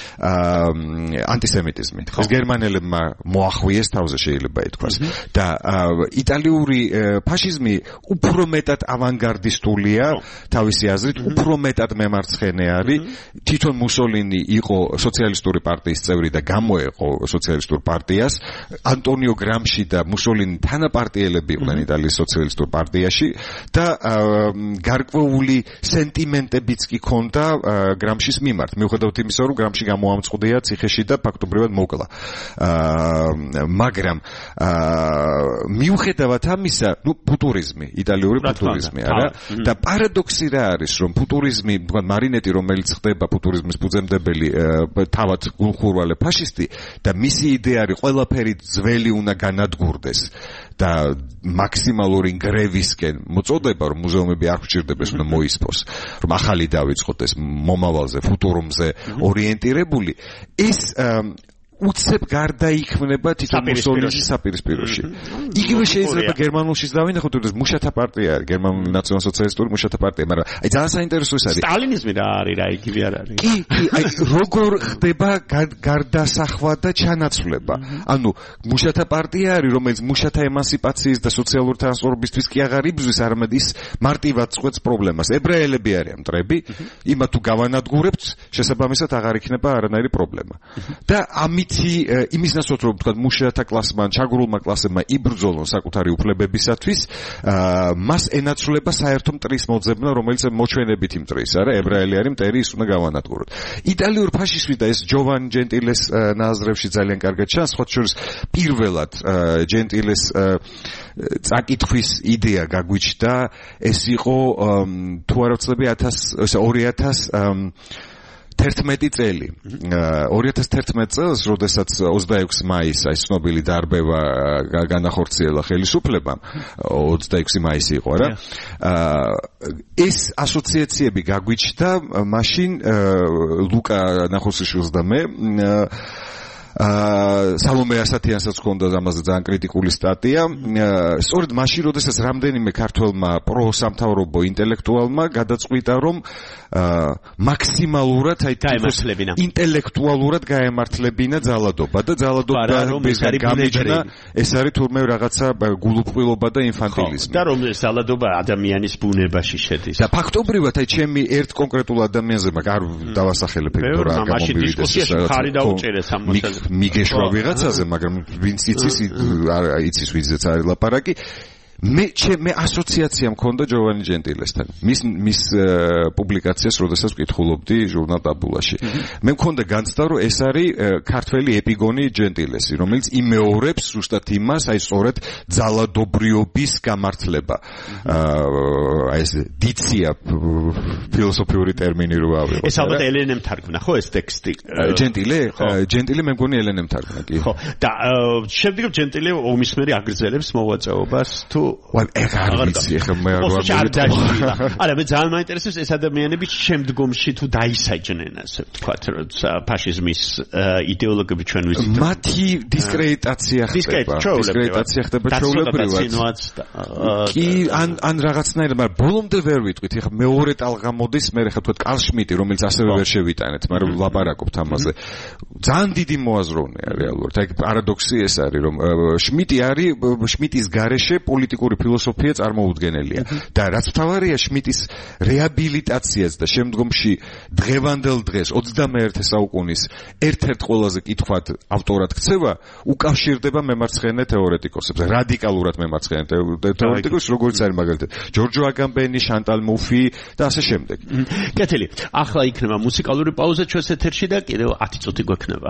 ანტისემიტიზმი. ეს გერმანელებმა მოახვიეს თავზე შეიძლება ითქვას. და იტალიური ფაშიზმი უფრო მეტად ავანგარდისტულია თავისი აზრით, უფრო მეტად მემარცხენე არის. თვითონ მუსოლინი იყო სოციალისტური პარტიის წევრი და გამოეყო სოციალისტურ პარტიას. ანტონიო გრამში და მუსოლინი თანაპარტიელები იყვნენ იტალიის სოციალისტურ პარტიაში და გარკვეული სენტიმენტებიც კი ქონდა გრამშის მიმართ. მიუხედავად იმისა, რომ გრამში გამოამწყვდია ციხეში და ფაქტობრივად მოკლა. მაგრამ მიუხედავად ამისა, ნუ ფუტურიზმი, იტალიური ფუტურიზმი, არა? და პარადოქსი რა არის, რომ ფუტურიზმი, თქვა მარინეტი, რომელიც ხდება ფუტურიზმის ფუძემდებელი, თავად გულხურვალე ფაშისტი და მისი იდეა არის ყველაფერი ძველი უნდა განადგურდეს. და მაქსიმალური გრევისკენ მოწოდება, რომ მუზეუმები არ გვჭირდება, უნდა მოისპოს, რომ ახალი დავიწყოთ ეს მომავალზე, ფუტურუმზე ორიენტირებული. ეს უცებ გარდაიქმნება თვითონ მუსოლინის საპირისპიროში. იგივე შეიძლება გერმანულშიც დავინახოთ, რომ მუშათა პარტია არის, გერმანული ნაციონალ-სოციალისტური მუშათა პარტია, მაგრამ აი ძალიან საინტერესო ის არის. სტალინიზმი რა არის, რა იგივე არ არის. კი, კი, აი როგორ ხდება გარდასახვა და ჩანაცვლება. ანუ მუშათა პარტია არის, რომელიც მუშათა ემანსიპაციის და სოციალური ტრანსფორმაციის კი აღარ იბრძვის, არამედ ის მარტივად წყვეტს პრობლემას. ებრაელები არიან მტრები, იმათ თუ გავანადგურებთ, შესაბამისად აღარ იქნება არანაირი პრობლემა. და ამით იმის ნაცვლად, რომ თქვა მუშათა კლასმა, ჩაგრულმა კლასებმა იბრძოლონ საკუთარი უფლებებისათვის, მას ენაცვლება საერთო მტრის მოძებნა, რომელიც მოჩვენებით იმტრის, არა, ებრაელი არის მტერი, ის უნდა გავანადგუროთ. იტალიურ ფაშიზმში და ეს ჯოვანი ჯენტილეს ნაზრებში ძალიან კარგად ჩანს, სხვა შორის პირველად ჯენტილეს წაკითხვის იდეა გაგვიჩნდა, ეს იყო თუ არ ვცდები ორი ათას თერთმეტი წელი. ორი ათას თერთმეტ წელს, როდესაც ოცდაექვსი მაისი, აი ცნობილი დარბევა განახორციელა ხელისუფლებამ, ოცდაექვსი მაისი იყო, რა. ეს ასოციაციები გაგვიჩნდა, მაშინ ლუკა ნახუციშვილს და მე აა სალომე ასათიანსაც ჰქონდა ამაზე ძალიან კრიტიკული სტატია. სწორედ მაშინ, როდესაც რამდენიმე ქართველმა პროსამთავრობო ინტელექტუალმა გადაწყვიტა, რომ მაქსიმალურად აი ინტელექტუალურად გაემართლებინა ძალადობა და ძალადობის გამიჯნა ეს არის თურმე რაღაცა გულუყვილობა და ინფანტილიზმი. და რომ ძალადობა ადამიანის ბუნებაში შედის. და ფაქტობრივად აი ჩემი ერთ კონკრეტულ ადამიანზე მაგ არ დავასახელებ ეგ რა გამომივიდეს ეს მიგეშვა ვიღაცაზე, მაგრამ ვინც იცის იცის ვიზეც არის ლაპარაკი. მე მე ასოციაცია მქონდა ჯოვანი ჯენტილესთან. მის მის პუბლიკაციას როდესაც ვკითხულობდი ჟურნალ ტაბულაში. მე მქონდა განცდა, რომ ეს არის ქართველი ეპიგონი ჯენტილესი, რომელიც იმეორებს ზუსტად იმას, აი სწორედ ძალადობრიობის გამართლება. აი ეს დიცია ფილოსოფიური ტერმინი რო ავიღო. ეს ალბათ ელენემ თარგმნა, ხო ეს ტექსტი? ჯენტილე? ჯენტილე მე მგონი ელენემ თარგმნა, კი. ხო. და შემდეგ ჯენტილე ომის მერე აგრძელებს მოღვაწეობას თუ ვარ ეგ არ ვიცი ახლა მე არ ვარ არა მე ძალიან მაინტერესებს ეს ადამიანები შემდგომში თუ დაისაჯნენ ასე ვთქვათ რომ ფაშიზმის იდეოლოგები ჩვენ ვიცით მათი დისკრედიტაცია ხდება დისკრედიტაცია ხდება ჩვეულებრივად კი ან ან რაღაცნაირად მაგრამ ბოლომდე ვერ ვიტყვით ახლა მეორე ტალღა მოდის მე ხა ვთქვათ კარლ შმიტი რომელიც ასევე ვერ შევიტანეთ მაგრამ ლაპარაკობთ ამაზე ძალიან დიდი მოაზროვნეა რეალურად აი პარადოქსი ეს არის რომ შმიტი არის შმიტის გარეშე პოლიტიკური ფილოსოფია წარმოუდგენელია და რაც მთავარია შმიტის რეაბილიტაციაც და შემდგომში დღევანდელ დღეს ოცდამეერთე საუკუნის ერთ-ერთ ყველაზე კითხვად ავტორად ქცევა უკავშირდება მემარცხენე თეორეტიკოსებს რადიკალურად მემარცხენე თეორეტიკოსს როგორც არის მაგალითად ჯორჯო აგამბენი, შანტალ მუფი და ასე შემდეგ. კეთილი. ახლა იქნება მუსიკალური პაუზა ჩვენს ეთერში და კიდევ ათი წუთი გვექნება.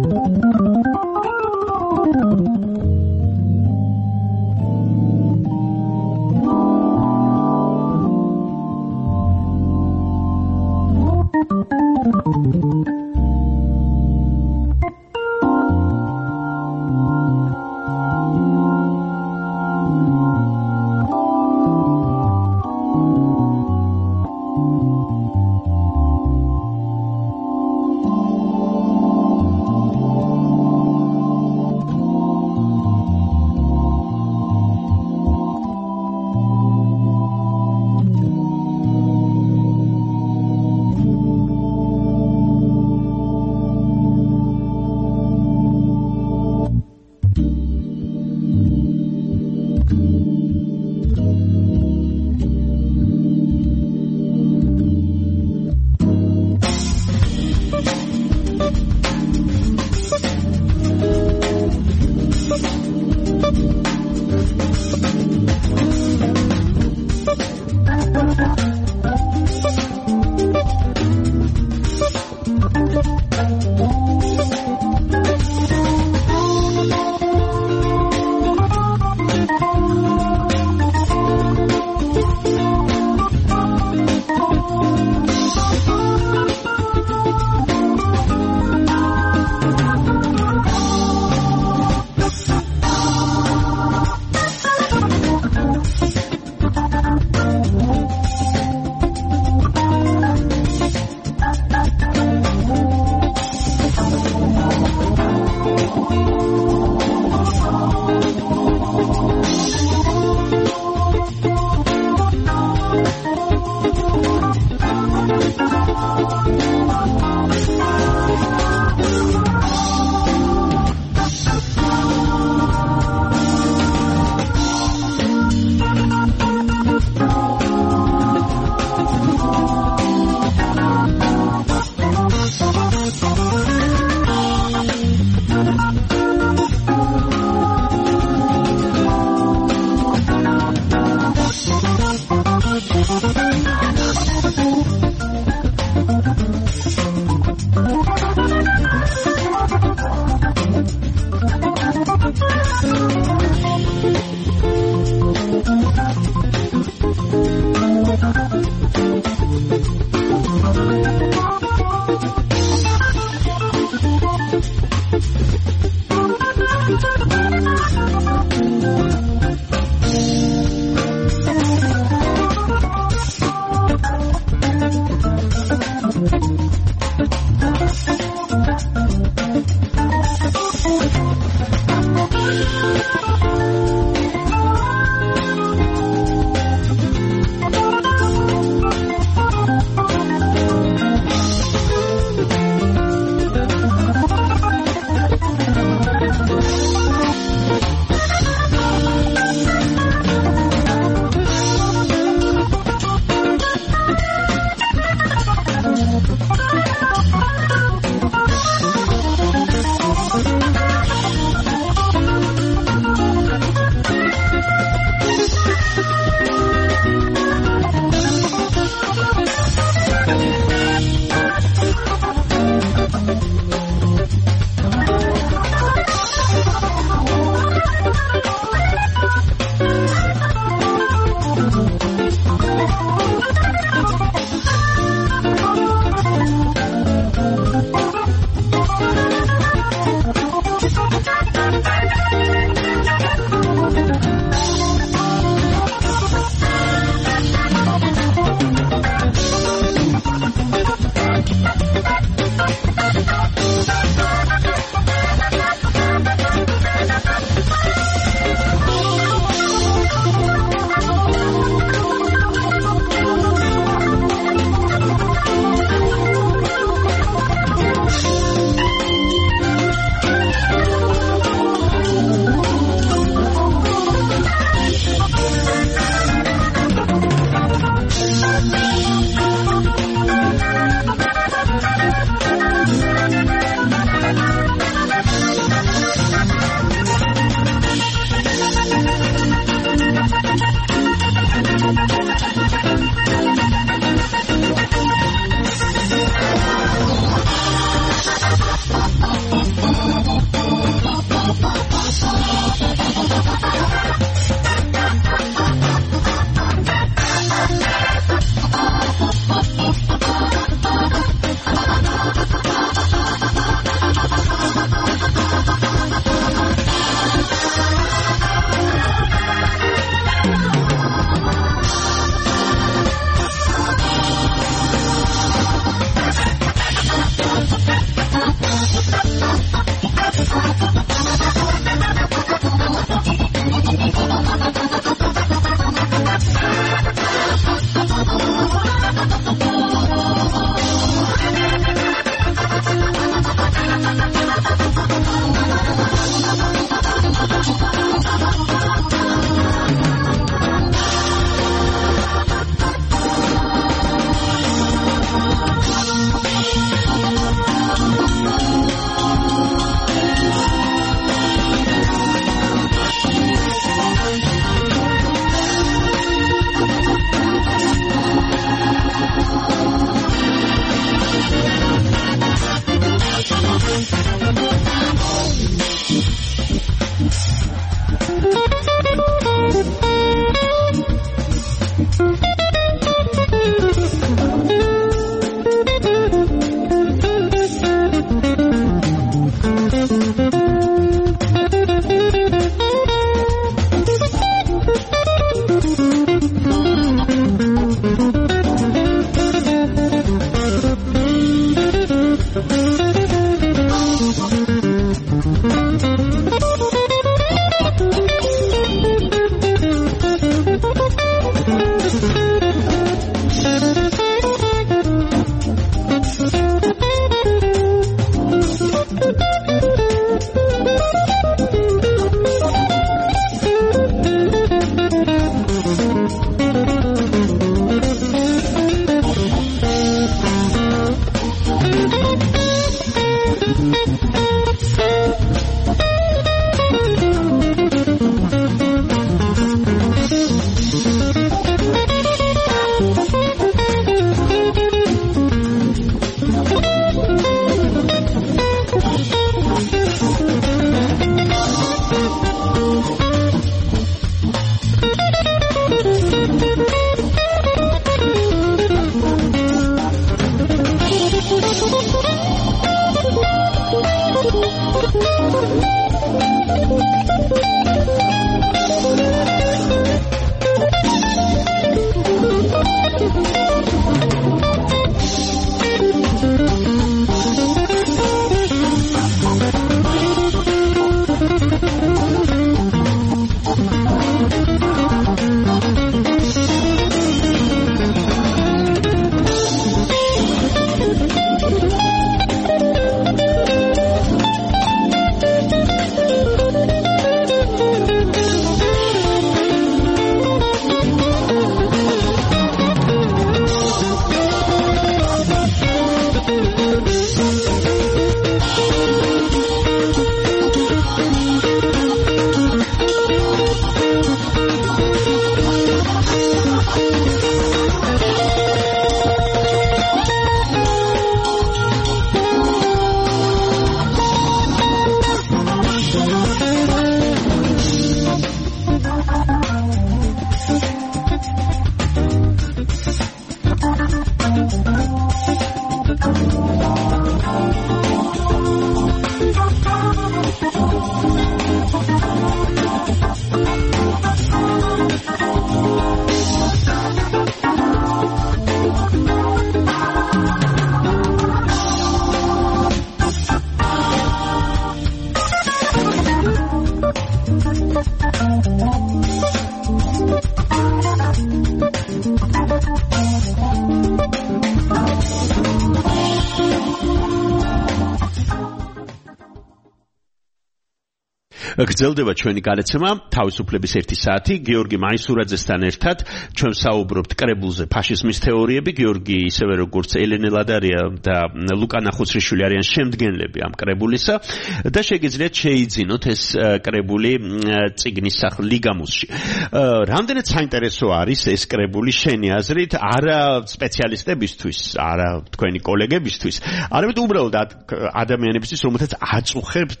გრძელდება ჩვენი გადაცემა თავისუფლების ერთი საათი გიორგი მაისურაძესთან ერთად ჩვენ საუბრობთ კრებულზე ფაშიზმის თეორიები გიორგი ისევე როგორც ელენე ლადარია და ლუკა ნახუცრიშვილი არიან შემდგენლები ამ კრებულისა და შეგიძლიათ შეიძინოთ ეს კრებული წიგნის სახელ ლიგამუსში რამდენად საინტერესო არის ეს კრებული შენი აზრით არა სპეციალისტებისთვის არა თქვენი კოლეგებისთვის არამედ უბრალოდ ადამიანებისთვის რომელთაც აწუხებთ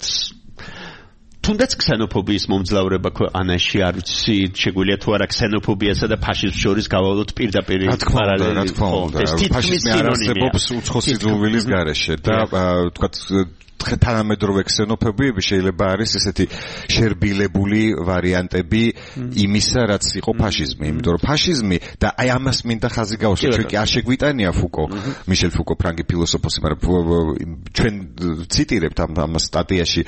თუნდაც ქსენოფობიის მომძლავრება ქვეყანაში არ ვიცი შეგვიძლია თუ არა ქსენოფობიასა და ფაშიზმს შორის გავავლოთ პირდაპირ პარალელი რა თქმა უნდა ფაშიზმი არ არსებობს უცხო სიძულვილის გარეშე და თქვა თანამედროვე ქსენოფობიები შეიძლება არის ესეთი შერბილებული ვარიანტები იმისა, რაც იყო ფაშიზმი, იმიტომ რომ ფაშიზმი და აი ამას მინდა ხაზი გავუსვა, ჩვენ კი არ შეგვიტანია ფუკო, მიშელ ფუკო, ფრანგი ფილოსოფოსი, მაგრამ ჩვენ ციტირებთ ამ ამ სტატიაში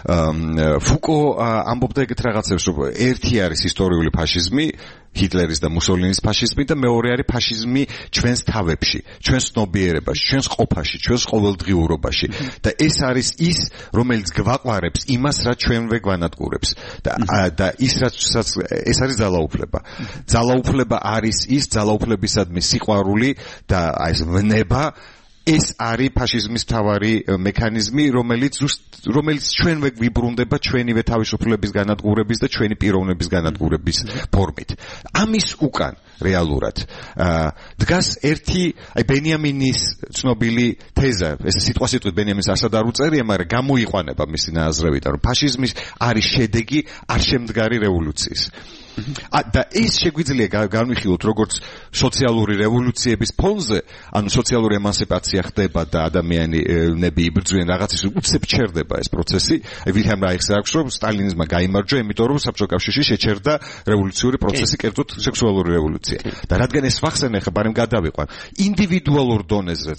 ფუკო ამბობდა ეგეთ რაღაცებს, რომ ერთი არის ისტორიული ფაშიზმი, ჰიტლერის და მუსოლინის ფაშიზმი და მეორე არის ფაშიზმი ჩვენს თავებში, ჩვენს ცნობიერებაში, ჩვენს ყოფაში, ჩვენს ყოველდღიურობაში და ეს არის ის, რომელიც გვაყარებს იმას, რაც ჩვენვე გვანადგურებს და და ის რაც ეს არის ძალაუფლება. ძალაუფლება არის ის ძალაუფლებისადმი სიყვარული და აი ეს ვნება ეს არის ფაშიზმის მთავარი მექანიზმი, რომელიც რომელიც ჩვენვე გვიბრუნდება ჩვენივე თავისუფლების განადგურების და ჩვენი პიროვნების განადგურების ფორმით. ამის უკან რეალურად დგას ერთი აი ბენიამინის ცნობილი თეზა, ეს სიტყვასიტყვით ბენიამინს ასად არ უწერია, მაგრამ გამოიყვანება მისი ნაზრევიდან, რომ ფაშიზმის არის შედეგი არ შემდგარი რევოლუციის. და ეს შეგვიძლია განვიხილოთ როგორც სოციალური რევოლუციების ფონზე, ანუ სოციალური ემანსიპაცია ხდება და ადამიანები იბრძვიან რაღაცის უცებ ჩერდება ეს პროცესი. ვილჰელმ რაიხს აქვს რომ სტალინიზმმა გაიმარჯვა, იმიტომ რომ საბჭოთა კავშირში შეჩერდა რევოლუციური პროცესი, კერძოდ სექსუალური რევოლუცია. და რადგან ეს ვახსენე ხა ბარემ გადავიყვან, ინდივიდუალურ დონეზეც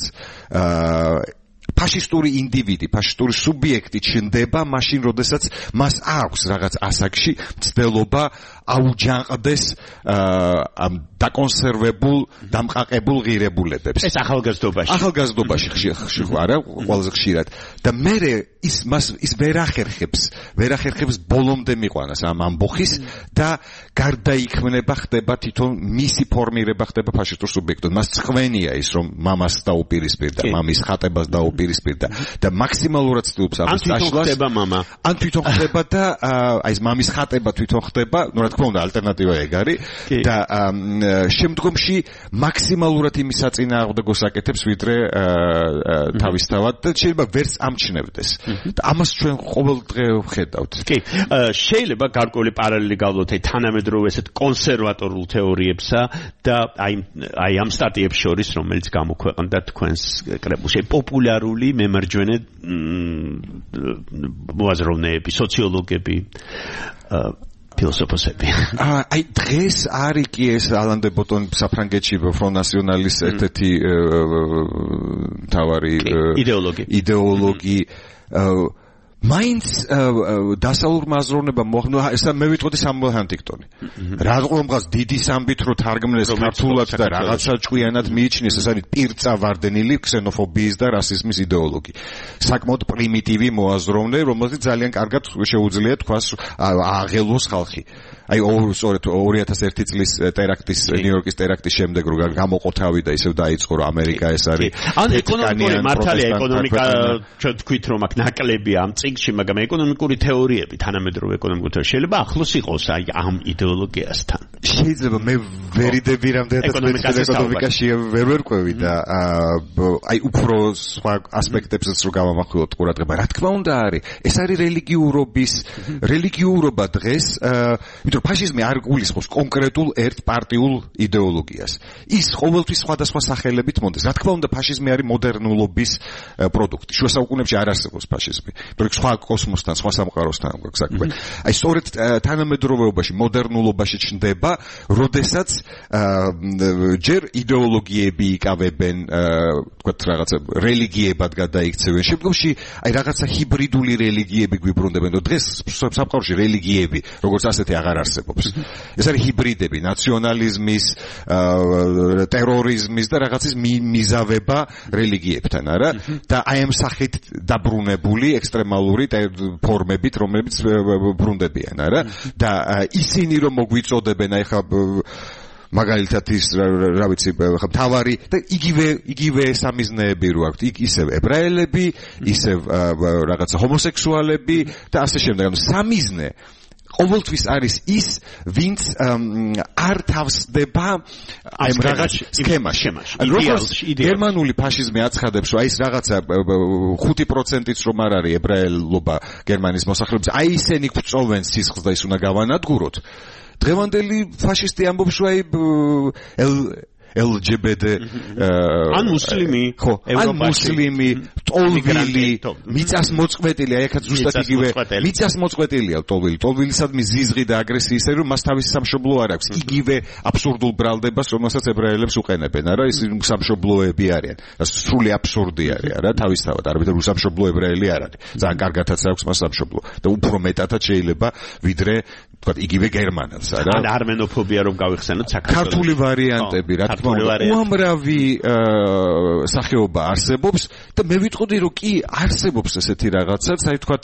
აა ფაშისტური ინდივიდი, ფაშისტური სუბიექტი ჩნდება მაშინ, როდესაც მას აქვს რაღაც ასაკში მცდელობა აუჯანყდეს ამ დაკონსერვებულ, დამყაყებულ ღირებულებებს. ეს ახალგაზრდობაში. ახალგაზრდობაში ხშირ არა, ყველაზე ხშირად. და მერე ის მას ის ვერ ახერხებს, ვერ ახერხებს ბოლომდე მიყვანას ამ ამბოხის და გარდაიქმნება, ხდება თვითონ მისი ფორმირება ხდება ფაშისტურ სუბიექტად. მას წვენია ის, რომ მამას დაუპირისპირდა, მამის ხატებას დაუპირისპირდა და მაქსიმალურად ცდილობს ამის ან წაშლას. თვითონ ხდება მამა. ან თვითონ ხდება და აი ეს მამის ხატება თვითონ ხდება, ну რა თქმა უნდა ალტერნატივა ეგ არის და შემდგომში მაქსიმალურად იმის საწინააღმდეგოს აკეთებს, ვიდრე თავისთავად და შეიძლება ვერც ამჩნევდეს. და ამას ჩვენ ყოველდღე ვხედავთ. კი, შეიძლება გარკვეული პარალელი გავლოთ აი თანამედროვე ესეთ კონსერვატორულ თეორიებსა და აი აი ამ სტატიებს შორის, რომელიც გამოქვეყნდა თქვენს კრებულში, პოპულარული მემარჯვენე მოაზროვნეები, სოციოლოგები, ფილოსოფოსები. აი დღეს არის კი ეს ალან დე ბოტონ საფრანგეთში ფრონ ნასიონალის ერთ-ერთი მთავარი იდეოლოგი. იდეოლოგი მაინც დასავლურმა აზროვნებამ მოხდა ესა მე ვიტყოდი სამუელ ჰანტინგტონი. რაღაცა დიდი სამბით რო თარგმნეს ქართულად და რაღაცა ჭკვიანად მიიჩნიეს, ეს არის პირწავარდნილი ქსენოფობიის და რასიზმის იდეოლოგი. საკმაოდ პრიმიტივი მოაზროვნე, რომელიც ძალიან კარგად შეუძლია თქვას აღელოს ხალხი. აი სწორედ ორი ათას ერთი წლის ტერაქტის, ნიუ-იორკის ტერაქტის შემდეგ რო გამოყო თავი და ისევ დაიწყო რომ ამერიკა ეს არის. ან ეკონომიკური მართალია, ეკონომიკა ჩვენ თქვით რომ აქ ნაკლებია ამ წიგნში, მაგრამ ეკონომიკური თეორიები, თანამედროვე ეკონომიკური თეორია შეიძლება ახლოს იყოს აი ამ იდეოლოგიასთან. შეიძლება მე ვერიდები რამდენად ეკონომიკაში ვერ ვერკვევი და აი უფრო სხვა ასპექტებსაც რო გავამახვილოთ ყურადღება. რა თქმა უნდა არის, ეს არის რელიგიურობის, რელიგიურობა დღეს ფაშიზმი არ გულისხმობს კონკრეტულ ერთ პარტიულ იდეოლოგიას. ის ყოველთვის სხვადასხვა სახელებით მოდის. რა თქმა უნდა, ფაშიზმი არის მოდერნულობის პროდუქტი. შუა საუკუნეებში არ არსებობს ფაშიზმი. მაგრამ სხვა კოსმოსთან, სხვა სამყაროსთან გვაქვს საქმე. აი სწორედ თანამედროვეობაში, მოდერნულობაში ჩნდება, როდესაც ჯერ იდეოლოგიები იკავებენ, თქვათ რაღაცა რელიგიებად გადაიქცევენ. შემდგომში აი რაღაცა ჰიბრიდული რელიგიები გვიბრუნდებენ. დღეს სამყაროში რელიგიები, როგორც ასეთი აღარ არსებობს. ეს არის ჰიბრიდები, ნაციონალიზმის, ტერორიზმის და რაღაცის მიზავება რელიგიებთან, არა? და აი ამ სახით დაბრუნებული ექსტრემალური ფორმებით, რომლებიც ბრუნდებიან, არა? და ისინი რომ მოგვიწოდებენ, აი ხა მაგალითად ის რა ვიცი, ხა მთავარი და იგივე იგივე სამიზნეები რო აქვთ, ისევ ებრაელები, ისევ რაღაცა ჰომოსექსუალები და ასე შემდეგ. ანუ სამიზნე ყოველთვის არის ის, ვინც არ თავსდება აი რაღაც სქემაში. როგორც გერმანული ფაშიზმი აცხადებს, რომ აი ეს რაღაცა ხუთი პროცენტიც რომ არ არის ებრაელობა გერმანიის მოსახლეობის, აი ისინი გვწოვენ სისხლს და ის უნდა გავანადგუროთ. დღევანდელი ფაშისტი ამბობს, რომ აი ელ ჯი ბი ტი ან მუსლიმი, ხო, ან მუსლიმი ტოლვილი, მიწას მოწყვეტილი, აი ახაც ზუსტად იგივე მიწას მოწყვეტილია ტოლვილი. ტოლვილისადმი ზიზღი და აგრესია ისე რომ მას თავისი სამშობლო არ აქვს. იგივე აბსურდულ ბრალდებას, რომელსაც ებრაელებს უყენებენ, არა ის სამშობლოები არიან. სრული აბსურდი არის, არა თავისთავად, არამედ უსამშობლო ებრაელი არ არის. ძალიან კარგადაც აქვს მას სამშობლო და უფრო მეტადაც შეიძლება ვიდრე თქვა იგივე გერმანელს, არა? ან არმენოფობია რომ გავიხსენოთ საქართველოს. ქართული ვარიანტები, რა თქმა უნდა, უამრავი სახეობა არსებობს და მე ვიტყოდი რომ კი არსებობს ესეთი რაღაცა, აი თქვა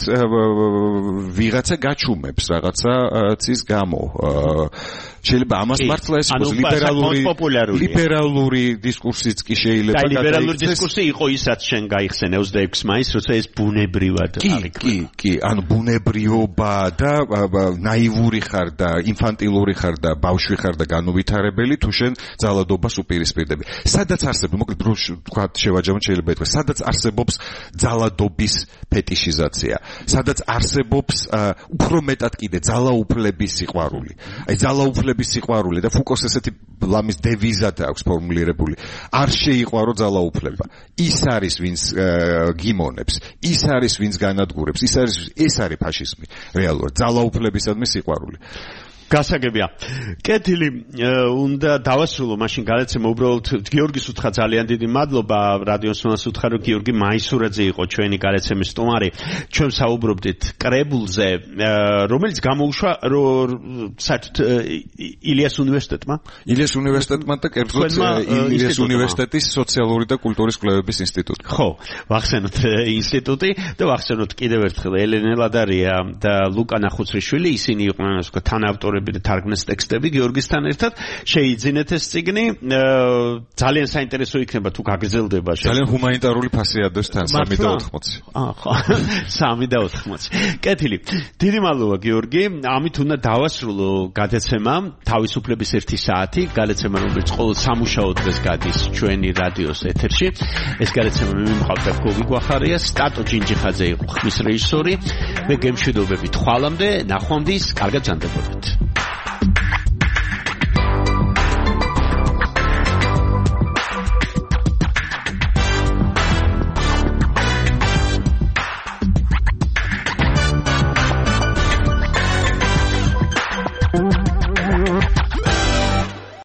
ვიღაცა გაჩუმებს რაღაცა ცის გამო. შეიძლება ამას მართლა ეს ლიბერალური ლიბერალური დისკურსიც კი შეიძლება და ლიბერალური დისკურსი იყო ისაც შენ გაიხსენე ოცდაექვსი მაისს, როცა ეს ბუნებრივად არის. კი, კი, ანუ ბუნებრიობა და ნაივური ხარ და ინფანტილური ხარ და ბავშვი ხარ და განუვითარებელი თუ შენ ძალადობას უპირისპირდები. სადაც არსებობს, მოკლედ რო თქვა შევაჯამოთ შეიძლება ითქვას, სადაც არსებობს ძალადობის ფეტიშიზაცია, სადაც არსებობს უფრო მეტად კიდე ძალაუფლების სიყვარული. აი ძალაუფლების სიყვარული და ფუკოს ესეთი ლამის დევიზად აქვს ფორმულირებული. არ შეიყვარო ძალაუფლება. ის არის ვინც გიმონებს, ის არის ვინც განადგურებს, ის არის ეს არის ფაშიზმი. რეალურად ძალაუფლებისადმი სიყვარული. გასაგებია. კეთილი უნდა დავასრულო მაშინ გადაცემა უბრალოდ გიორგის უთხრა ძალიან დიდი მადლობა რადიოსმენს უთხრა რომ გიორგი მაისურაძე იყო ჩვენი გადაცემის სტუმარი. ჩვენ საუბრობდით კრებულზე რომელიც გამოუშვა საერთოდ ილიას უნივერსიტეტმა ილიას უნივერსიტეტმა და კერძოდ ილიას უნივერსიტეტის სოციალური და კულტურის კვლევების ინსტიტუტი. ხო, ვახსენოთ ინსტიტუტი და ვახსენოთ კიდევ ერთხელ ელენე ლადარია და ლუკა ნახუცრიშვილი, ისინი იყვნენ ასე ვთქვათ თანავტორები და თარგმნის ტექსტები გიორგისთან ერთად. შეიძინეთ ეს წიგნი, ძალიან საინტერესო იქნება თუ გაგრძელდება. ძალიან ჰუმანიტარული ფასი ადევს თან სამი და ოთხმოცი. აა ხო, სამი და ოთხმოცი. კეთილი. დიდი მადლობა გიორგი. ამით უნდა დავასრულო გადაცემა თავისუფლების ერთი საათი, გადაცემა რომელიც ყოველ სამუშაო დღეს გადის ჩვენი რადიოს ეთერში. ეს გადაცემა მე მიმყავდა გოგი გვახარია, სტატო ჯინჯიხაძე იყო ხმის რეჟისორი. მე გემშვიდობებით ხვალამდე, ნახვამდის, კარგად ჯანდებოდეთ.